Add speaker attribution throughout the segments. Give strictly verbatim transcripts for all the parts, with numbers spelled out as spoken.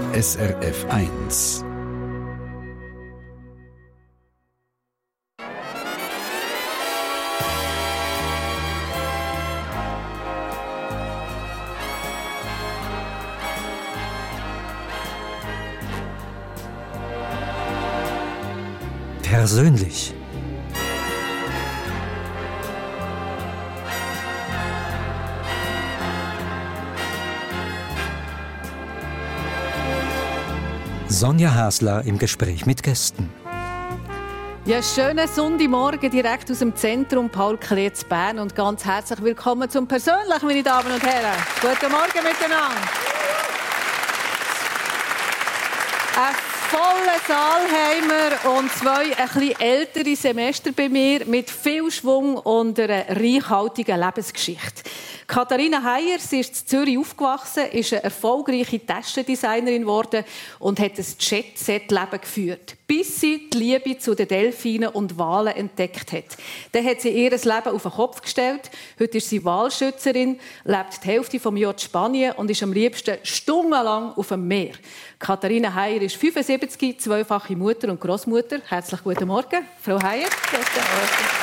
Speaker 1: S R F eins.
Speaker 2: Persönlich. Sonja Hasler im Gespräch mit Gästen.
Speaker 3: Ja, schönen Sonntagmorgen direkt aus dem Zentrum Paul Klee zu Bern und ganz herzlich willkommen zum Persönlichen, meine Damen und Herren. Guten Morgen miteinander. Ein vollen Saal haben wir und zwei ein bisschen ältere Semester bei mir mit viel Schwung und einer reichhaltigen Lebensgeschichte. Katharina Heyer, sie ist in Zürich aufgewachsen, ist eine erfolgreiche Taschendesignerin geworden und hat ein Jet-Set-Leben geführt, bis sie die Liebe zu den Delfinen und Walen entdeckt hat. Dann hat sie ihr Leben auf den Kopf gestellt. Heute ist sie Walschützerin, lebt die Hälfte des Jahres in Spanien und ist am liebsten stundenlang auf dem Meer. Katharina Heyer ist fünfundsiebzig, zweifache Mutter und Großmutter. Herzlich guten Morgen, Frau Heyer. Guten Morgen.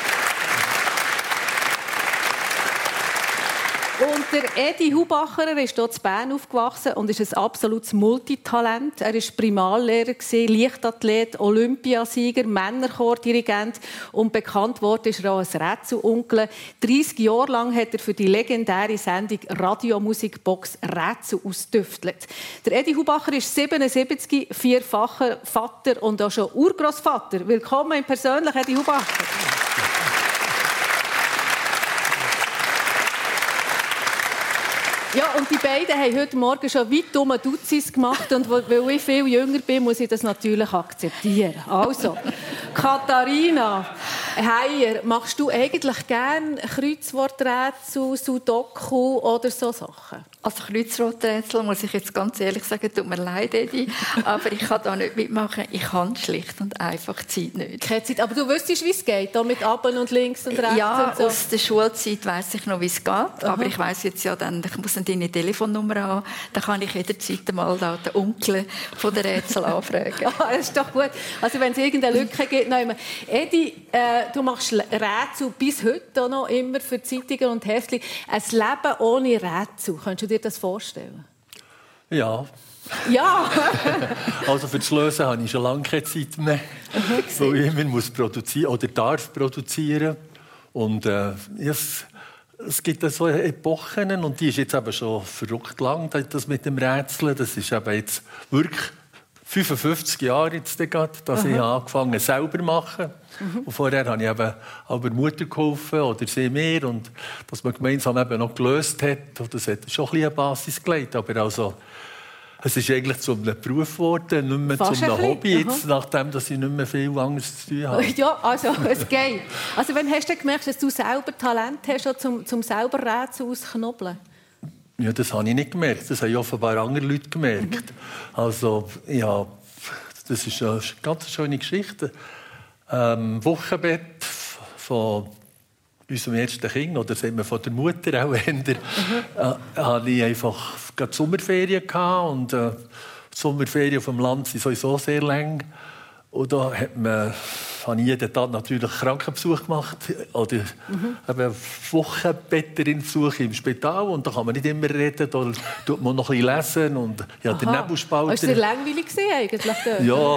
Speaker 3: Und der Edi Hubacher, er ist hier in Bern aufgewachsen und ist ein absolutes Multitalent. Er war Primarlehrer, Leichtathlet, Olympiasieger, Männerchordirigent und bekannt wurde ist er auch als Rätselonkel. dreissig Jahre lang hat er für die legendäre Sendung Radiomusikbox Rätsel ausgetüftelt. Der Edi Hubacher ist siebenundsiebzig, vierfacher Vater und auch schon Urgroßvater. Willkommen im Persönlichen, Edi Hubacher. Ja, und die beiden haben heute Morgen schon weit um Duzis gemacht. Und weil ich viel jünger bin, muss ich das natürlich akzeptieren. Also, Katharina Heyer, machst du eigentlich gerne Kreuzworträtsel, Sudoku oder so Sachen?
Speaker 4: Also Kreuzworträtsel, muss ich jetzt ganz ehrlich sagen, tut mir leid, Edi, aber ich kann da nicht mitmachen. Ich kann schlicht und einfach die Zeit nicht.
Speaker 3: Keine Zeit, aber du wüsstest, wie es geht, da mit Abend und links und rechts
Speaker 4: ja,
Speaker 3: und so?
Speaker 4: Aus der Schulzeit weiss ich noch, wie es geht. Aha. Aber ich weiss jetzt ja dann, ich muss dann deine Telefonnummer haben, dann kann ich jederzeit mal da den Onkel von der Rätsel anfragen.
Speaker 3: Ja, das ist doch gut. Also wenn es irgendeine Lücke gibt, noch immer. Edi, äh, du machst Rätsel bis heute noch immer für Zeitungen und Heftchen. Ein Leben ohne Rätsel, könntest du dir das vorstellen?
Speaker 5: Ja.
Speaker 3: Ja.
Speaker 5: Also für das Lösen habe ich schon lange keine Zeit mehr, weil ich immer muss produzieren oder darf produzieren. Und äh, es, es gibt so Epochen und die ist jetzt eben schon verrückt lang, das mit dem Rätseln. Das ist eben jetzt wirklich fünfundfünfzig Jahre jetzt gerade, dass Aha. ich angefangen habe, selber zu machen. Mhm. Und vorher habe ich eben aber Mutter geholfen oder sie mir. Und dass man gemeinsam eben noch gelöst hat, und das hat schon ein bisschen eine Basis gelegt. Aber also, es ist eigentlich zu einem Beruf geworden, nicht mehr
Speaker 3: Fast
Speaker 5: zu einem
Speaker 3: ein
Speaker 5: Hobby, jetzt,
Speaker 3: Aha.
Speaker 5: nachdem dass ich nicht mehr viel anderes zu tun habe.
Speaker 3: Ja, also es geht. Also wann hast du gemerkt, dass du selber Talent hast, um, um selber Rätsel auszuknobeln?
Speaker 5: Ja, das habe ich nicht gemerkt. Das haben offenbar andere Leute gemerkt. Mhm. Also, ja, das ist eine ganz schöne Geschichte. Ähm, Wochenbett von unserem ersten Kind, oder sagen wir von der Mutter auch eher, mhm. äh, hatte ich einfach gerade Sommerferien gehabt. Und äh, die Sommerferien auf dem Land sind sowieso sehr lang. Und da hat man, habe ich jeden Tag natürlich Krankenbesuch gemacht oder mhm. eben Wochenbetterin-Besuch im Spital. Und da kann man nicht immer reden, da tut man noch ein bisschen lesen und ja, der Nebelspalter.
Speaker 3: Hast du sehr langweilig gesehen eigentlich?
Speaker 5: Ja,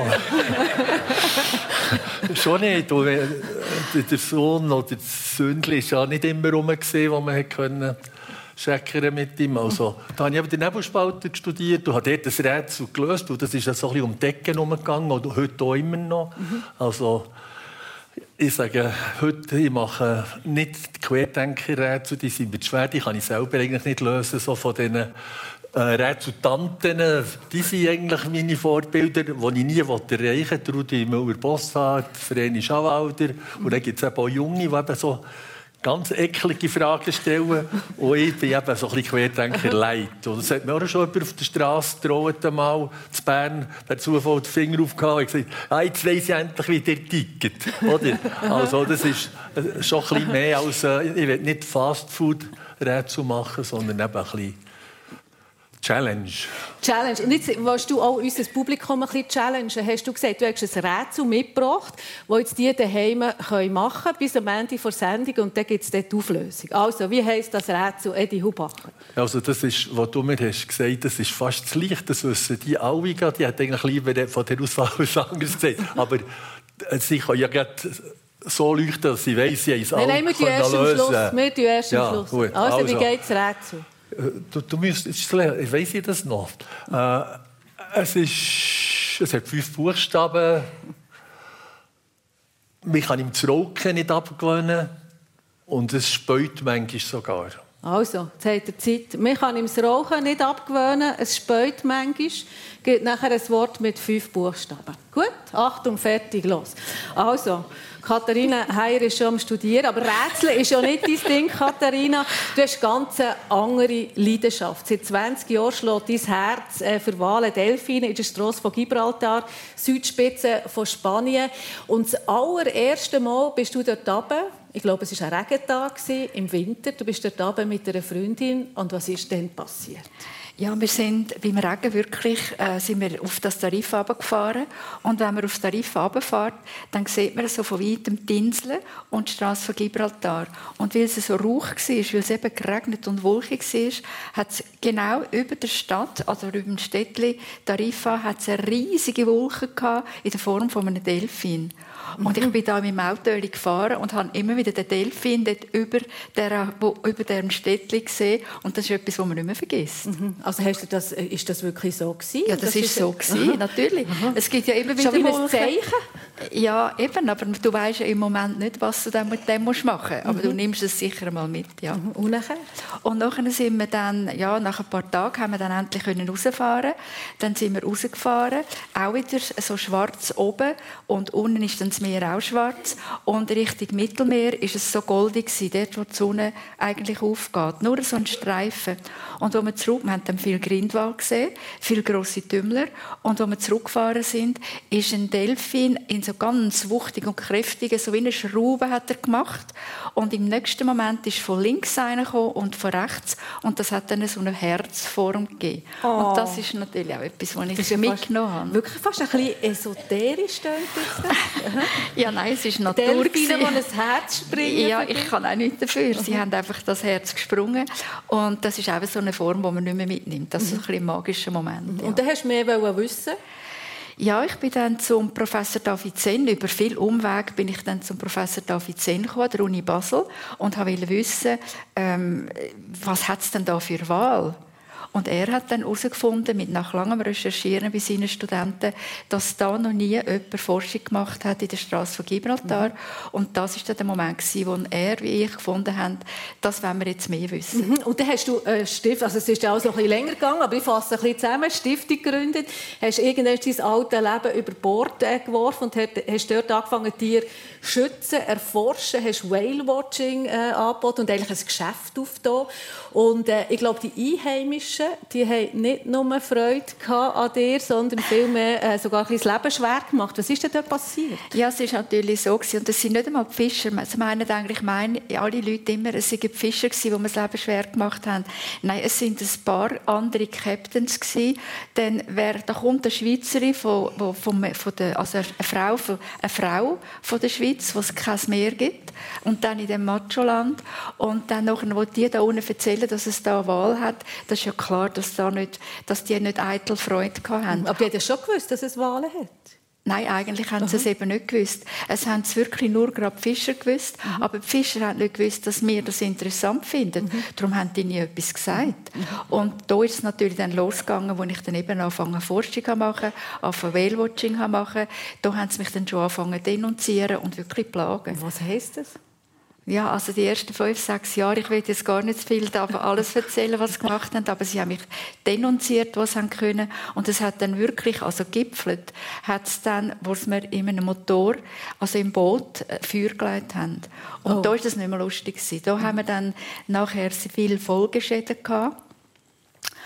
Speaker 5: schon nicht. Der Sohn oder das Söhnchen war ja nicht immer rum, wo man konnte Schäckern mit ihm. Also, da habe ich den Nebelspalter studiert und habe dort das Rätsel gelöst. Und das ist ja so ein bisschen um die Ecke herumgegangen, und heute auch immer noch. Mhm. Also, ich sage heute, ich mache nicht die Querdenker-Rätsel, die sind mir schwer, die kann ich selber eigentlich nicht lösen. So von diesen äh, Rätseltanten, die sind eigentlich meine Vorbilder, die ich nie erreichen wollte. Rudi Müller-Bossart, Vreni Schawalder. Mhm. Und dann gibt es eben auch Junge, die eben so ganz eklige Fragen stellen. Und ich bin eben so ein bisschen Querdenker-Leid. Und das hat mir auch schon jemand auf der Straße gedroht, einmal zu Bern, per Zufall den Finger aufgehauen und gesagt, ah, jetzt weiss ich endlich, wie der tickt. Oder? Also das ist schon ein bisschen mehr als, äh, ich will nicht Fastfood-Rätsel machen, sondern eben ein bisschen Challenge.
Speaker 3: Challenge. Und jetzt willst du auch unser Publikum ein bisschen challengen. Hast du gesagt, du hast ein Rätsel mitgebracht, das jetzt die daheim machen können, bis am Ende der Sendung, und dann gibt es dort die Auflösung. Also, wie heisst das Rätsel, Edi Hubacher?
Speaker 5: Also das ist, was du mir hast gesagt, das ist fast zu leicht, das wissen die alle. Die hat eigentlich lieber von der Auswahl was anderes gesagt. Aber sie kann ja gerade so leuchten, dass sie weiss, sie haben es alle
Speaker 3: lösen. Nein, wir tun erst am Schluss. Wir tun erst
Speaker 5: ja,
Speaker 3: am Schluss.
Speaker 5: Gut.
Speaker 3: Also,
Speaker 5: also,
Speaker 3: wie geht das Rätsel?
Speaker 5: Du, du müsstest, ich weiss ich das noch. Äh, es, ist, es hat fünf Buchstaben. Man kann ihm das Rauchen nicht abgewöhnen. Und es späut manchmal sogar.
Speaker 3: Also, jetzt hat er Zeit. Man kann ihm das Rauchen nicht abgewöhnen. Es späut manchmal. Es gibt nachher ein Wort mit fünf Buchstaben. Gut? Achtung, fertig, los. Also, Katharina Heyer ist schon am Studieren, aber Rätsel ist ja nicht dein Ding, Katharina. Du hast ganz eine andere Leidenschaft. Seit zwanzig Jahren schlägt dein Herz für Wale Delfine in der Strasse von Gibraltar, Südspitze von Spanien. Und das allererste Mal bist du dort oben. Ich glaube, es war ein Regentag im Winter. Du bist dort oben mit einer Freundin. Und was ist denn passiert?
Speaker 4: Ja, wir sind beim Regen wirklich äh, sind wir auf das Tarif runtergefahren. Und wenn man auf das Tarif runterfährt, dann sieht man so von weitem die Inseln und die Strasse von Gibraltar. Und weil es so rauch war, weil es eben geregnet und wolkig war, hat es genau über der Stadt, also über dem Städtchen Tarifa, hat es eine riesige Wolke gehabt in der Form von einem Delfin. Und ich bin da mit dem Auto gefahren und habe immer wieder den Delfin dort über, der, wo, über dem Städtchen gesehen. Und das ist etwas, was man nicht mehr vergisst.
Speaker 3: Mhm. Also hast du das, ist das wirklich so gewesen?
Speaker 4: Ja, das, das ist so gewesen, natürlich. Aha. Es gibt ja immer wieder
Speaker 3: schon wie ein Zeichen.
Speaker 4: Ja, eben, aber du weißt ja im Moment nicht, was du dann mit dem machen musst. Aber mhm. du nimmst es sicher mal mit, ja.
Speaker 3: Mhm. Und nachher?
Speaker 4: Und nachher sind wir dann, ja, nach ein paar Tagen haben wir dann endlich rausfahren. Dann sind wir rausgefahren, auch wieder so schwarz oben und unten ist dann das Meer auch schwarz. Und Richtung Mittelmeer ist es so goldig gewesen, dort, wo die Sonne eigentlich aufgeht. Nur so ein Streifen. Und als wir zurück, wir haben dann viel Grindwald gesehen, viele grosse Tümmler. Und als wir zurückgefahren sind, ist ein Delfin in so ganz wuchtig und kräftig, so wie eine Schraube hat er gemacht. Und im nächsten Moment ist von links einer gekommen und von rechts. Und das hat dann so eine Herzform gegeben. Oh. Und das ist natürlich auch etwas, was ich das mitgenommen habe.
Speaker 3: Wirklich fast ein bisschen esoterisch, klingt
Speaker 4: Ja, nein, es ist Natur.
Speaker 3: Delfine, die ein Herz springen.
Speaker 4: Ja, ich kann auch nichts dafür. Sie mhm. haben einfach das Herz gesprungen. Und das ist auch so eine Form, die man nicht mehr mitnimmt. Das ist mhm. ein bisschen ein magischer Moment. Ja.
Speaker 3: Und dann hast du mehr wissen?
Speaker 4: Ja, ich bin dann zum Professor David Senn. Über viel Umweg bin ich dann zum Professor David Senn gekommen, der Uni Basel, und wollte wissen, ähm, was hat es denn da für Wale? Und er hat dann herausgefunden, mit nach langem Recherchieren bei seinen Studenten, dass da noch nie jemand Forschung gemacht hat in der Strasse von Gibraltar. Mhm. Und das war dann der Moment, wo er wie ich gefunden haben, das wollen wir jetzt mehr wissen.
Speaker 3: Mhm. Und dann hast du eine Stiftung, also es ist ja auch so ein bisschen länger gegangen, aber ich fasse ein bisschen zusammen, eine Stiftung gegründet, hast irgendwann dein altes Leben über Bord geworfen und hast dort angefangen, Tiere zu schützen, erforschen, hast Whale-Watching äh, angeboten und eigentlich ein Geschäft aufgetan. Und äh, ich glaube, die Einheimischen, die haben nicht nur Freude an dir, sondern vielmehr äh, sogar ein bisschen das Leben schwer gemacht. Was ist denn dort passiert?
Speaker 4: Ja, es war natürlich so. Und es sind nicht einmal die Fischer. Sie meinen eigentlich, meinen alle Leute immer, es seien die Fischer, die mir das Leben schwer gemacht haben. Nein, es sind ein paar andere Captains gewesen. Dann wer, da kommt eine Schweizerin, von, von, von der, also eine Frau, von, eine Frau von der Schweiz, wo es kein Meer gibt. Und dann in dem Macholand. Und dann nachher, wo die da unten erzählen, dass es da eine Wahl hat, das ist ja klar, dass, da nicht, dass die nicht eitel Freude hatten.
Speaker 3: Aber die haben schon gewusst, dass es Wale hat?
Speaker 4: Nein, eigentlich haben sie Aha. es eben nicht gewusst. Es haben es wirklich nur gerade die Fischer gewusst. Mhm. Aber die Fischer haben nicht gewusst, dass wir das interessant finden. Mhm. Darum haben die nie etwas gesagt. Mhm. Und da ist es natürlich dann losgegangen, wo ich dann eben angefangen Forschung zu machen, angefangen Whale-Watching zu machen. Da haben sie mich dann schon angefangen zu denunzieren und wirklich plagen.
Speaker 3: Was heisst das?
Speaker 4: Ja, also die ersten fünf, sechs Jahre, ich will jetzt gar nicht viel alles erzählen, was sie gemacht haben, aber sie haben mich denunziert, was sie können. Und es hat dann wirklich, also gipfelt, hat es dann, wo sie mir in einem Motor, also im Boot, Feuer gelegt haben. Und oh. da war das nicht mehr lustig gewesen. Da haben wir dann nachher viele Folgeschäden gehabt.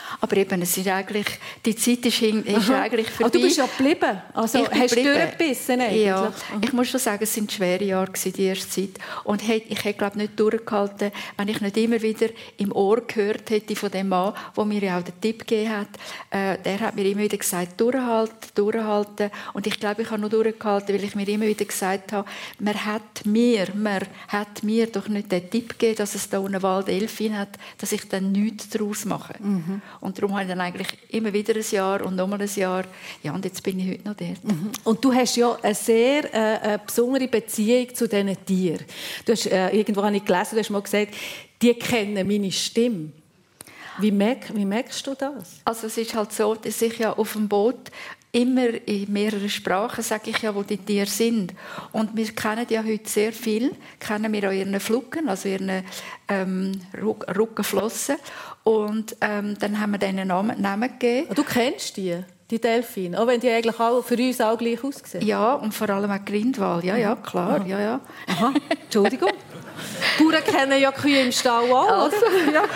Speaker 4: Aber eben, es ist eigentlich, die Zeit ist, hin, ist eigentlich vorbei.
Speaker 3: Aber du bist ja geblieben. Also
Speaker 4: ich
Speaker 3: hast du
Speaker 4: geblieben.
Speaker 3: durchgebissen eigentlich?
Speaker 4: Ja, ich muss schon sagen, es waren schwere Jahre, die erste Zeit. Und ich hätte, glaube nicht durchgehalten, wenn ich nicht immer wieder im Ohr gehört hätte von dem Mann, der mir ja auch den Tipp gegeben hat. Äh, der hat mir immer wieder gesagt, durchhalten, durchhalten. Und ich glaube, ich habe noch durchgehalten, weil ich mir immer wieder gesagt habe, man hat mir, man hat mir doch nicht den Tipp gegeben, dass es da einen Wald Delfin hat, dass ich dann nichts daraus mache. Mhm. Und darum habe ich dann eigentlich immer wieder ein Jahr und nochmal ein Jahr. Ja, und jetzt bin ich heute noch dort.
Speaker 3: Mhm. Und du hast ja eine sehr äh, eine besondere Beziehung zu diesen Tieren. Du hast, äh, irgendwo habe ich gelesen, du hast mal gesagt, die kennen meine Stimme. Wie, merk, wie merkst du das?
Speaker 4: Also es ist halt so, dass ich ja auf dem Boot immer in mehreren Sprachen sage ich ja, wo die Tiere sind. Und wir kennen ja heute sehr viel, kennen wir auch ihren Flucken, also ihren ähm, Rückenflossen. Und ähm, dann haben wir denen Namen, Namen gegeben.
Speaker 3: Du kennst die? Die Delfine, auch wenn die eigentlich auch für uns auch gleich aussehen.
Speaker 4: Ja, und vor allem auch Grindwal. Ja, ja, klar. Ja, ja.
Speaker 3: Aha. Entschuldigung. Bauern kennen ja Kühe im Stall auch,
Speaker 4: also,
Speaker 3: oder? Ja.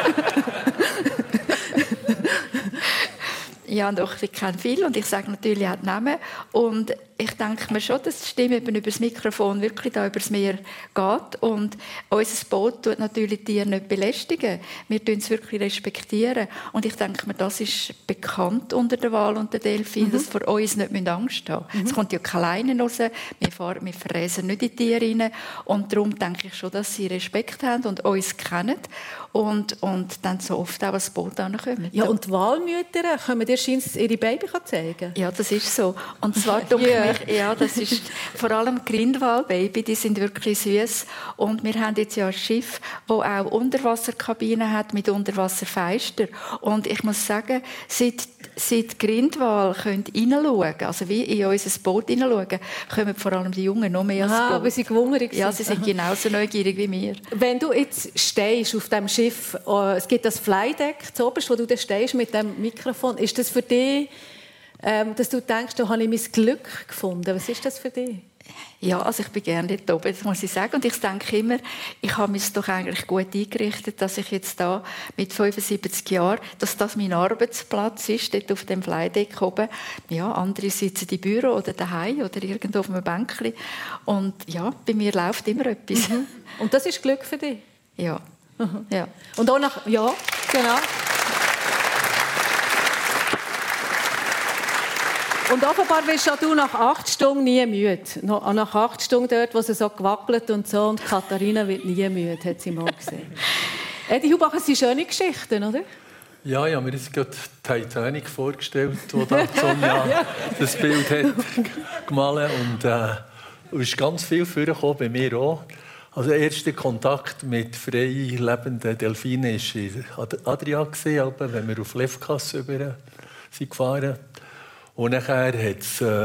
Speaker 4: Ja, doch, ich kenne viel und ich sage natürlich auch die Namen. Und ich denke mir schon, dass die Stimme eben über das Mikrofon wirklich da über das Meer geht. Und unser Boot tut natürlich die Tiere nicht belästigen. Wir tun es wirklich respektieren. Und ich denke mir, das ist bekannt unter der Wal und der Delfin, mhm. dass vor uns nicht Angst haben müssen. Mhm. Es kommt ja keine Leine raus, wir, fahren, wir fräsen nicht in die Tiere rein. Und darum denke ich schon, dass sie Respekt haben und uns kennen. Und, und dann so oft auch ans Boot kommen.
Speaker 3: Ja, und die Walmütter können dir ihre Baby zeigen?
Speaker 4: Ja, das ist so. Und zwar yeah. mich, ja, das ist vor allem Grindwal-Baby, die sind wirklich süß. Und wir haben jetzt ja ein Schiff, das auch Unterwasserkabinen hat mit Unterwasserfenster. Und ich muss sagen, seit, seit Grindwal hineinschauen, also wie in unser Boot hineinschauen, kommen vor allem die Jungen noch mehr ans Boot.
Speaker 3: Ah, aber sie gewungrig sind.
Speaker 4: Ja, sie sind genauso neugierig wie wir.
Speaker 3: Wenn du jetzt stehst auf dem Schiff, es gibt das Flydeck zu oberst, wo du da stehst mit dem Mikrofon, ist das für dich, ähm, dass du denkst, da habe ich mein Glück gefunden? Was ist das für dich?
Speaker 4: Ja, also ich bin gerne dort oben, das muss ich sagen. Und ich denke immer, ich habe mich doch eigentlich gut eingerichtet, dass ich jetzt da mit fünfundsiebzig Jahren, dass das mein Arbeitsplatz ist, dort auf dem Flydeck oben. Ja, andere sitzen im Büro oder daheim oder irgendwo auf einem Bänkchen. Und ja, bei mir läuft immer etwas.
Speaker 3: Mhm. Und das ist Glück für dich?
Speaker 4: Ja. Mhm. Ja.
Speaker 3: Und auch nach, ja, genau. Und offenbar bist du nach acht Stunden nie müde. Nach acht Stunden dort, wo es so gewackelt und so. Und Katharina wird nie müde, hat sie mal gesehen. Edi Hubach, es sind schöne Geschichten, oder?
Speaker 5: Ja, ich habe mir jetzt gerade Titanic vorgestellt, wo da Sonja ja. das Bild hat gemalt. Und äh, es ist ganz viel vorgekommen, bei mir auch. Also der erste Kontakt mit frei lebenden Delfinen war in Adria, wenn wir auf Lefkas über sind gefahren. Und nachher hat es äh,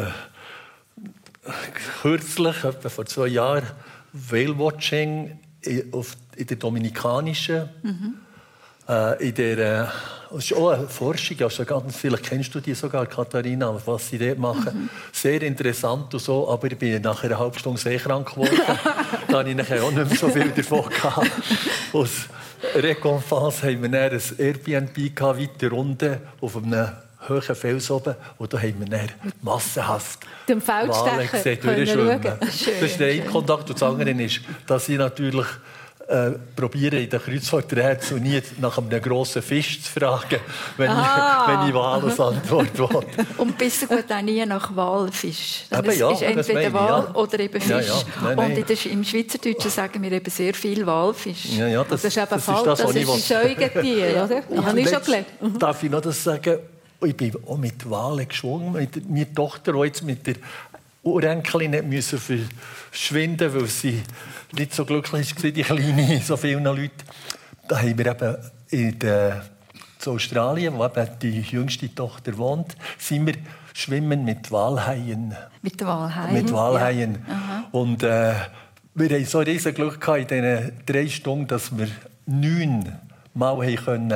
Speaker 5: kürzlich, etwa vor zwei Jahren, Whale-Watching in, in der Dominikanischen. Mhm. Äh, in der, äh, das ist auch eine Forschung, also ganz, vielleicht kennst du die sogar, Katharina, was sie dort machen. Mhm. Sehr interessant und so, aber ich bin nach einer halben Stunde sehr krank geworden. Da hatte ich nachher auch nicht mehr so viel davon gehabt. Aus Reconfance haben wir dann ein Airbnb gehabt, weiter unten auf einem hohen Fels oben, und da haben wir dann massenhaft
Speaker 3: dem
Speaker 5: Wale gesehen, durchschwimmen. Das ist der eine Kontakt. Und das andere ist, dass ich natürlich äh, probiere, in den Kreuzfahrträtseln so nie nach einem grossen Fisch zu fragen, wenn ah. ich, wenn ich Wal als Antwort will.
Speaker 4: Und besser gut auch nie nach Walfisch.
Speaker 5: Eben,
Speaker 4: es
Speaker 5: ja,
Speaker 4: ist entweder Wal ja. oder eben Fisch.
Speaker 5: Ja, ja. Nein, nein.
Speaker 4: Und der, im Schweizerdeutschen sagen wir eben sehr viel Walfisch.
Speaker 5: Ja, ja, das,
Speaker 3: das ist eben
Speaker 5: das
Speaker 3: falsch. Das, das ist ein Säugetier, oder? Das habe ich schon gelernt.
Speaker 5: Mhm. Darf ich noch das sagen? Ich bin auch mit Walen geschwungen. Meine Tochter, die jetzt mit der Urenkelin nicht müssen verschwinden, weil sie nicht so glücklich war, die Kleine, so vielen Leuten. Da haben wir eben in, der, in Australien, wo eben die jüngste Tochter wohnt, sind wir schwimmen mit Walhaien.
Speaker 4: Mit Walhaien?
Speaker 5: Mit Walhaien. Ja. Und äh, wir hatten so ein riesen Glück in diesen drei Stunden, dass wir neun Mal können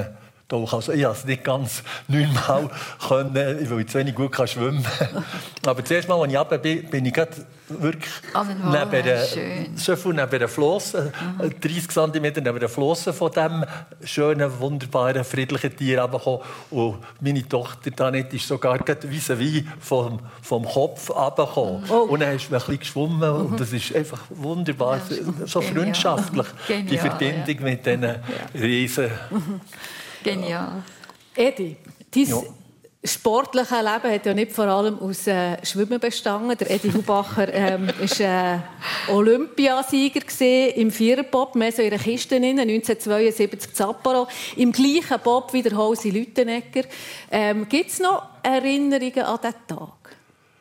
Speaker 5: Doch, also ich konnte es nicht ganz neunmal, können, weil ich zu wenig gut kann schwimmen kann. Aber das erste Mal, als ich runter bin, bin ich wirklich
Speaker 4: oh,
Speaker 5: neben der, so viel neben der Flosse, mhm. dreißig Zentimeter neben der Flosse von diesem schönen, wunderbaren, friedlichen Tier runtergekommen. Und meine Tochter Danette ist sogar vis-à-vis vom, vom Kopf runtergekommen. Oh. Und dann ist man ein bisschen geschwommen. Mhm. Und das ist einfach wunderbar, ja, so genial. Freundschaftlich, genial, die Verbindung ja. mit diesen ja. Riesen.
Speaker 4: Mhm. Genial.
Speaker 3: Edi, dein ja. sportliche Leben hat ja nicht vor allem aus äh, Schwimmen bestanden. Der Edi Hubacher ähm, war äh, Olympiasieger im Viererbob, mehr so in einer Kiste neunzehnhundertzweiundsiebzig Sapporo. Im gleichen Bob wie der Hausi Lüttenegger. Ähm, Gibt es noch Erinnerungen an diesen Tag?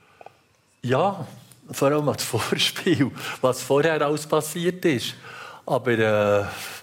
Speaker 5: Ja, vor allem an das Vorspiel, was vorher alles passiert ist. Aber äh,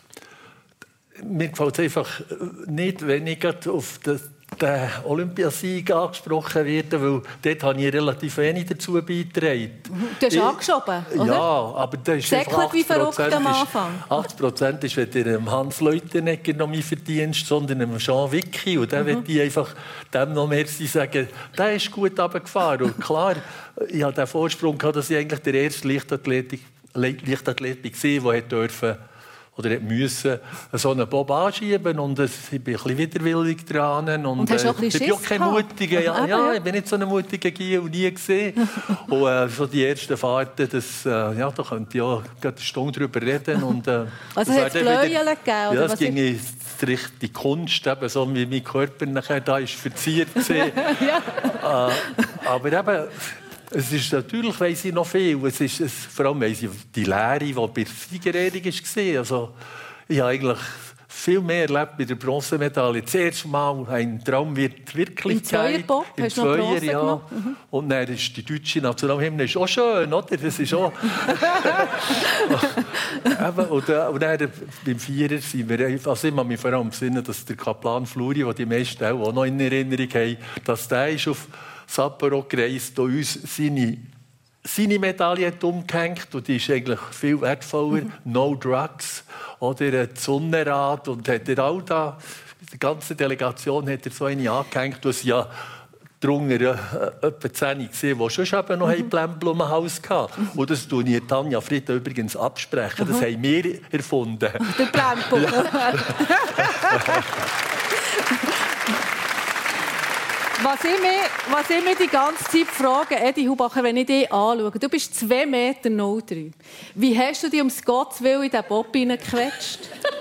Speaker 5: mir gefällt es einfach nicht, wenn ich auf den Olympiasieg angesprochen werde, weil dort habe ich relativ wenig dazu beigetragen.
Speaker 3: Du hast ich, angeschoben, oder?
Speaker 5: Ja, aber das ist
Speaker 3: einfach wie verrückt am Anfang.
Speaker 5: achtzig Prozent ist weder dem Hans Leutenegger noch mein Verdienst, sondern dem Jean Vicky. Und dann mhm. möchte ich einfach dem noch merci sagen, der ist gut runtergefahren. Und klar, ich hatte den Vorsprung, dass ich eigentlich der erste Leichtathlet, Leichtathlet war, der durfte oder musste so einen Bob anschieben und ich bin ein bisschen widerwillig dran. Und,
Speaker 3: und hast du auch ein bisschen
Speaker 5: ich bin auch kein mutiger, ja, ja, ich bin nicht so ein mutiger Gier und nie gesehen. Und äh, so die ersten Fahrten, das, äh, ja, da könnte ich auch eine Stunde drüber reden. Und, äh,
Speaker 3: also hat es Bläuele gegeben?
Speaker 5: Ja, das ging in die richtige Kunst, eben, so wie mein Körper nachher da ist verziert ja. äh, aber eben, es ist natürlich, weiss ich noch viel. Es ist, es, vor allem weiss ich die Lehre, die bei der Siegerehrung war. Also, ich habe eigentlich viel mehr erlebt bei der Bronzemedaille. Das erste Mal ein Traum wird Wirklichkeit.
Speaker 3: Im Zweierbob hast du noch Bronze
Speaker 5: ja.
Speaker 3: gemacht? Mhm.
Speaker 5: Und dann ist die deutsche Nationalhymne ist auch schön, oder? Das ist auch... und, und dann beim Vierer sind wir... Also ich kann mich vor allem besinnen, dass der Kaplan Fluri, den die meisten auch noch in Erinnerung haben, dass der ist auf Sapporo gereist und uns seine, seine Medaille hat umgehängt. Und die ist eigentlich viel wertvoller. Mhm. No Drugs. Oder das Sonnenrad. Und hat er auch da, die ganze Delegation hat er so eine angehängt. Du hast ja drunter äh, etwa zehn gesehen, die schon eben noch ein Blämbel Haus hatten. Und das tue ich Tanja Frieda übrigens absprechen. Das haben wir erfunden.
Speaker 3: Der Blämbel. Was ich, mich, was ich mich die ganze Zeit frage, Edi Hubacher, wenn ich dich anschaue, du bist zwei Meter null drei. Wie hast du dich ums Gottes Willen in diesen Bob hineingequetscht?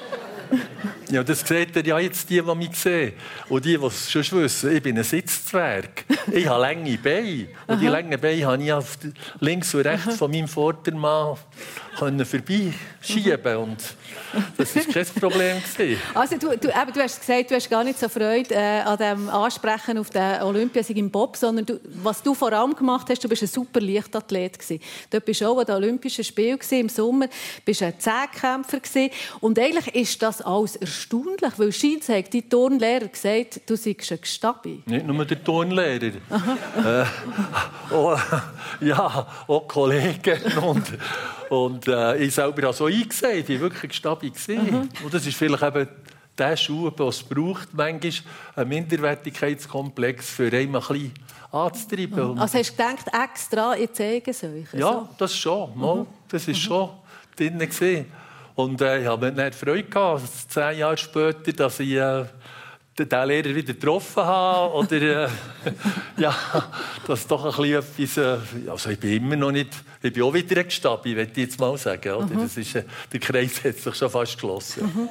Speaker 5: Ja, das seht ihr ja jetzt, die, die mich sehen. Und die, die es schon wissen, ich bin ein Sitzzwerg. Ich habe lange Beine. Und die langen Beine habe ich auf links und rechts von meinem Vordermann vorbeischieben. Und das war kein Problem.
Speaker 3: Also, du, du, eben, du hast gesagt, du hast gar nicht so Freude äh, an dem Ansprechen auf den Olympiasieg im Bob, sondern du, was du vor allem gemacht hast, du bist ein super Leichtathlet gewesen. Dort bist du auch an den Olympischen Spielen im Sommer, bist ein Zehnkämpfer gewesen. Und eigentlich ist das alles erstaunlich, weil scheint hat die Turnlehrer gesagt, du seist ein Gestabi.
Speaker 5: Nicht nur der Turnlehrer. äh, oh, ja, auch Kollegen und Und äh, ich selber habe so eingesehen, ich war wirklich gestabil. Mhm. Und das ist vielleicht eben der Schuh, den es braucht, manchmal einen Minderwertigkeitskomplex für einen ein bisschen anzutreiben.
Speaker 3: Mhm. Also hast du gedacht, extra, ich zeige es euch?
Speaker 5: Ja, so. Das schon. Mhm. Das war schon drin gewesen. Und äh, ich hatte dann Freude gehabt, zehn Jahre später, dass ich äh, den Lehrer wieder getroffen habe. Oder, äh, ja, dass doch ein bisschen etwas... Äh, also ich bin immer noch nicht... Ich bin auch wieder ein Gestabi, würde ich jetzt mal sagen. Oder? Mhm. Das ist, äh, der Kreis hat sich schon fast geschlossen.
Speaker 3: Mhm.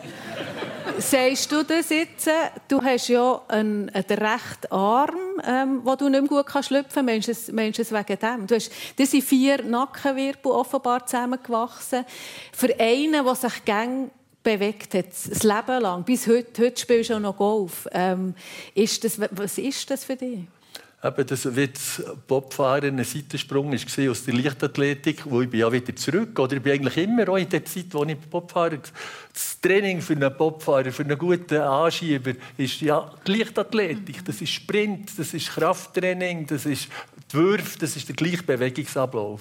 Speaker 3: Sagst du das jetzt? Du hast ja einen, einen rechten Arm, ähm, wo du nicht mehr gut schlüpfen kannst. Meinst du es, es wegen dem? Du hast, das sind vier Nackenwirbel offenbar zusammengewachsen. Für einen, der sich gerne bewegt hat, das Leben lang, bis heute, heute spielst du auch noch Golf. Ähm, ist das, was ist das für dich?
Speaker 5: Eben, das wird Bobfahren ein Seitensprung war aus der Leichtathletik, wo ich bin ja wieder zurück. Oder ich bin eigentlich immer auch in der Zeit, wo ich Bobfahrer. Das Training für einen Bobfahrer, für einen guten Anschieber, ist ja die Leichtathletik. Das ist Sprint, das ist Krafttraining, das ist die Würfe, das ist der gleiche Bewegungsablauf.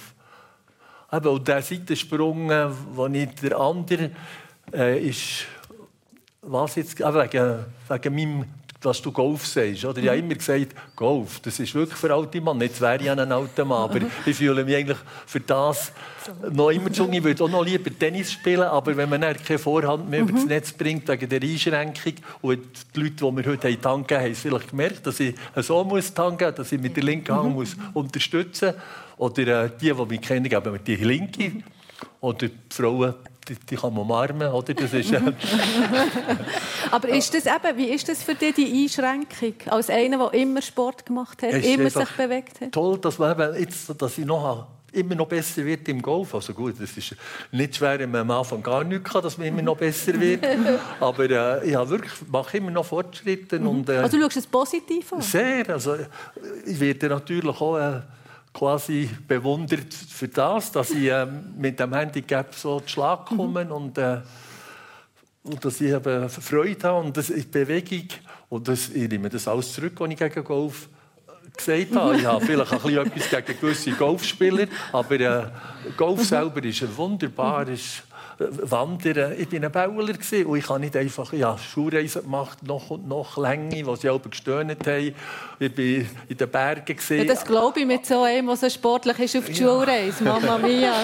Speaker 5: Eben, und der Seitensprung, wo ich der andere, äh, ist was jetzt, ah, wegen, wegen meinem, was du Golf sagst. Oder? Ich habe immer gesagt, Golf, das ist wirklich für alte Mann. Jetzt wäre ich ein alter Mann, aber ich fühle mich eigentlich für das noch immer zu jung. Ich würde auch noch lieber Tennis spielen, aber wenn man dann keine Vorhand mehr über das Netz bringt, wegen der Einschränkung, und die Leute, die mir heute die Hand gegeben haben, haben vielleicht gemerkt, dass ich so muss die Hand geben, dass ich mit der linken Hand muss unterstützen muss. Oder äh, die, die mich kennen, geben mir die linke. Oder die Frauen, die, die kann man umarmen, oder? Das ist, äh
Speaker 3: Aber ist das eben, wie ist das für dich, die Einschränkung? Als einer, der immer Sport gemacht hat, immer sich bewegt hat?
Speaker 5: Toll, dass, man eben jetzt, dass ich noch immer noch besser wird im Golf. Also gut, es ist nicht schwer, wenn man am Anfang gar nichts kann, dass man immer noch besser wird. Aber äh, ich wirklich, mache immer noch Fortschritte.
Speaker 3: Mhm.
Speaker 5: Und, äh,
Speaker 3: also du schaust es positiv an?
Speaker 5: Sehr. Also, ich werde natürlich auch äh, quasi bewundert für das, dass ich äh, mit dem Handicap so zu Schlag komme. Mhm. Und, äh, und dass ich eben Freude habe und das in Bewegung. Und das, ich nehme das alles zurück, was ich gegen Golf gesagt habe. Ich habe vielleicht ein bisschen etwas gegen gewisse Golfspieler, aber äh, Golf selber ist ein wunderbares Wandern. Ich war ein Bauer und ich habe nicht einfach ja, Schulreisen gemacht, noch und noch Länge, wo sie auch gestöhnt haben. Ich war in den Bergen.
Speaker 3: Ja, das glaube ich mit so einem, der so sportlich ist auf die ja. Schulreise. Mama mia.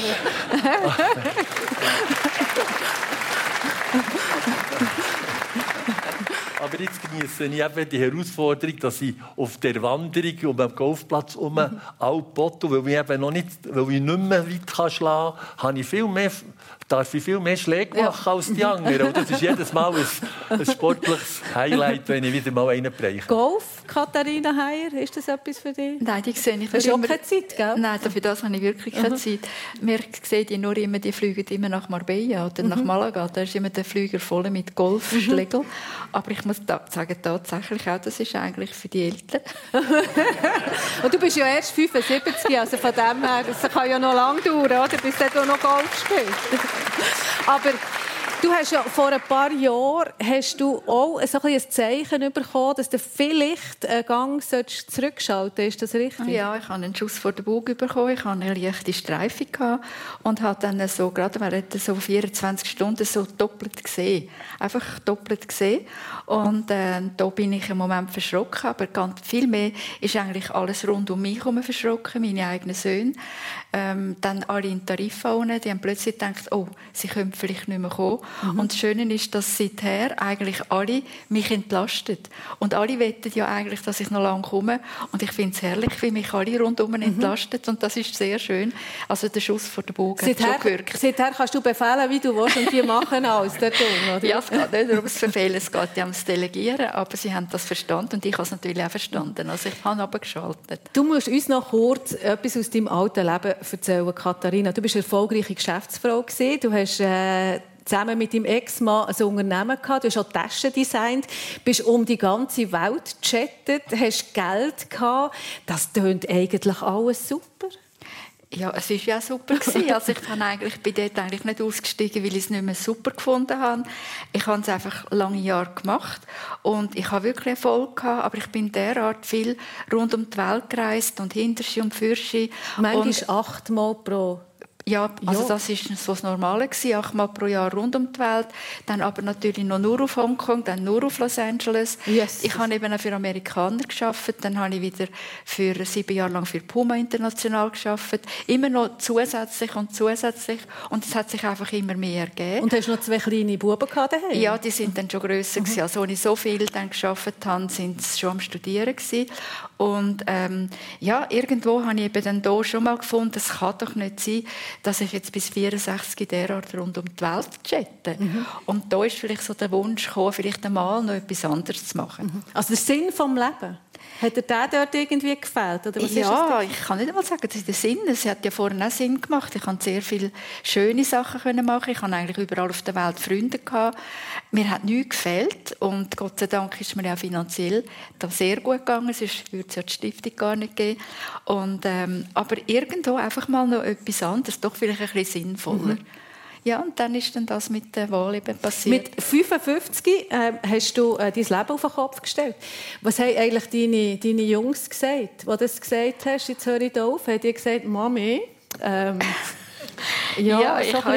Speaker 5: Aber jetzt genieße ich eben die Herausforderung, dass ich auf der Wanderung um den Golfplatz herum mhm. alle Botto, weil ich eben noch nicht, weil ich nicht mehr weit schlagen kann, habe ich viel mehr, darf ich viel mehr Schläge machen ja. als die anderen. Und das ist jedes Mal ein, ein sportliches Highlight, wenn ich wieder mal einen breche.
Speaker 3: Golf, Katharina Heyer, ist das etwas für dich?
Speaker 4: Nein, die sehe ich
Speaker 3: Hast du auch keine Zeit, gell?
Speaker 4: Nein, für das habe ich wirklich keine mhm. Zeit. Wir sehen die nur immer, die fliegen immer nach Marbella oder mhm. nach Malaga. Da ist immer der Flüger voll mit Golfschlägeln. Mhm. Aber ich muss da sagen, tatsächlich auch, das ist eigentlich für die Eltern.
Speaker 3: Und du bist ja erst fünfundsiebzig, also von dem her, das kann ja noch lange dauern, oder? Bis du noch Golf spielst. Aber du hast ja vor ein paar Jahren hast du auch so ein Zeichen bekommen, dass du vielleicht einen Gang zurückschalten solltest. Ist das richtig?
Speaker 4: Ja, ich habe einen Schuss vor den Bug bekommen. Ich hatte eine leichte Streifung und habe dann so, gerade während so vierundzwanzig Stunden so doppelt gesehen. Einfach doppelt gesehen. Und äh, da bin ich im Moment verschrocken. Aber ganz viel mehr ist eigentlich alles rund um mich herum verschrocken, meine eigenen Söhne. Ähm, dann alle in Tarifwohnen, die haben plötzlich gedacht, oh, sie können vielleicht nicht mehr kommen. Mhm. Und das Schöne ist, dass seither eigentlich alle mich entlasten. Und alle weten ja eigentlich, dass ich noch lange komme. Und ich finde es herrlich, wie mich alle rundum mhm. entlasten. Und das ist sehr schön. Also der Schuss vor den Bogen hat schon gewirkt.
Speaker 3: Seither kannst du befehlen, wie du willst, und die machen alles. Der Ton, oder?
Speaker 4: Ja, es geht nicht darum, das Befehlen, es geht ja ums Delegieren. Aber sie haben das verstanden und ich habe es natürlich auch verstanden. Also ich habe aber geschaltet.
Speaker 3: Du musst uns noch kurz etwas aus deinem alten Leben erzählen, Katharina. Du bist eine erfolgreiche Geschäftsfrau gewesen. Du hast äh, zusammen mit deinem Ex-Mann ein Unternehmen gehabt. Du hast auch Taschen designt, bist um die ganze Welt gechattet, hast Geld gehabt. Das tönt eigentlich alles super.
Speaker 4: Ja, es war ja super. Also ich bin, eigentlich, bin dort eigentlich nicht ausgestiegen, weil ich es nicht mehr super gefunden habe. Ich habe es einfach lange Jahre gemacht und ich habe wirklich Erfolg gehabt, aber ich bin derart viel rund um die Welt gereist und hinterschi und fürschi.
Speaker 3: Manchmal achtmal pro
Speaker 4: Ja, also ja. Das war so das Normale, achtmal pro Jahr rund um die Welt. Dann aber natürlich noch nur auf Hongkong, dann nur auf Los Angeles.
Speaker 3: Yes.
Speaker 4: Ich habe eben auch für Amerikaner gearbeitet. Dann habe ich wieder für sieben Jahre lang für Puma international gearbeitet. Immer noch zusätzlich und zusätzlich. Und es hat sich einfach immer mehr ergeben.
Speaker 3: Und hast du noch zwei kleine Buben gehabt daheim?
Speaker 4: Ja, die sind dann schon grösser gewesen. Also, als ich so viel dann gearbeitet habe, sind sie schon am Studieren gewesen. Und ähm, ja, irgendwo habe ich eben dann da schon mal gefunden, es kann doch nicht sein, dass ich jetzt bis vierundsechzig derart rund um die Welt chatte. Mhm. Und da ist vielleicht so der Wunsch gekommen, vielleicht einmal noch etwas anderes zu machen.
Speaker 3: Mhm. Also der Sinn vom Leben, hat dir der dort irgendwie gefällt? Oder was
Speaker 4: ja,
Speaker 3: ist
Speaker 4: ich kann nicht einmal sagen, das ist der Sinn. Es hat ja vorhin auch Sinn gemacht. Ich konnte sehr viele schöne Sachen machen. Ich hatte eigentlich überall auf der Welt Freunde gehabt. Mir hat nichts gefehlt. Und Gott sei Dank ist mir auch finanziell da sehr gut gegangen. Sonst würde es ja die Stiftung gar nicht geben. Und, ähm, aber irgendwo einfach mal noch etwas anderes. Doch vielleicht ein bisschen sinnvoller. Mhm. Ja, und dann ist dann das mit der Wahl eben passiert.
Speaker 3: Mit fünfundfünfzig äh, hast du äh, dein Leben auf den Kopf gestellt. Was haben eigentlich deine, deine Jungs gesagt, als du das gesagt hast? Jetzt höre ich auf. Haben die gesagt, Mami, ähm,
Speaker 4: ja, ja, ich so habe,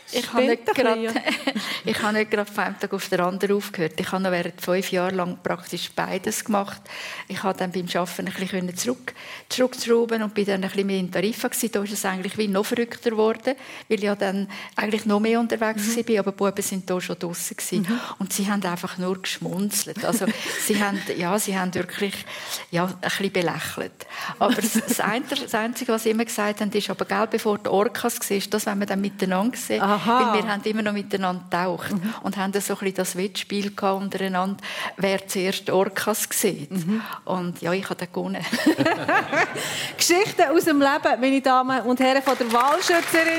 Speaker 4: Ich habe nicht gerade ich habe nicht gerade von einem Tag auf den anderen aufgehört. Ich habe noch während fünf Jahren lang praktisch beides gemacht. Ich habe dann beim Arbeiten ein bisschen zurück, zurückschrauben und bin dann ein bisschen mehr in Tarifa gewesen. Da ist es eigentlich wie noch verrückter geworden, weil ich ja dann eigentlich noch mehr unterwegs mhm. war, aber die Buben sind da schon draussen gewesen. Mhm. Und sie haben einfach nur geschmunzelt. Also sie haben, ja, sie haben wirklich ja, ein bisschen belächelt. Aber das Einzige, was sie immer gesagt haben, ist, aber gell, bevor du Orcas siehst, das wollen wir dann miteinander sehen. Aha. Weil wir haben immer noch miteinander getaucht mhm. und haben so ein bisschen das Wettspiel untereinander, wer zuerst Orcas sieht. Mhm. Und ja, ich habe dann gewonnen.
Speaker 3: Geschichten aus dem Leben, meine Damen und Herren, von der Walschützerin.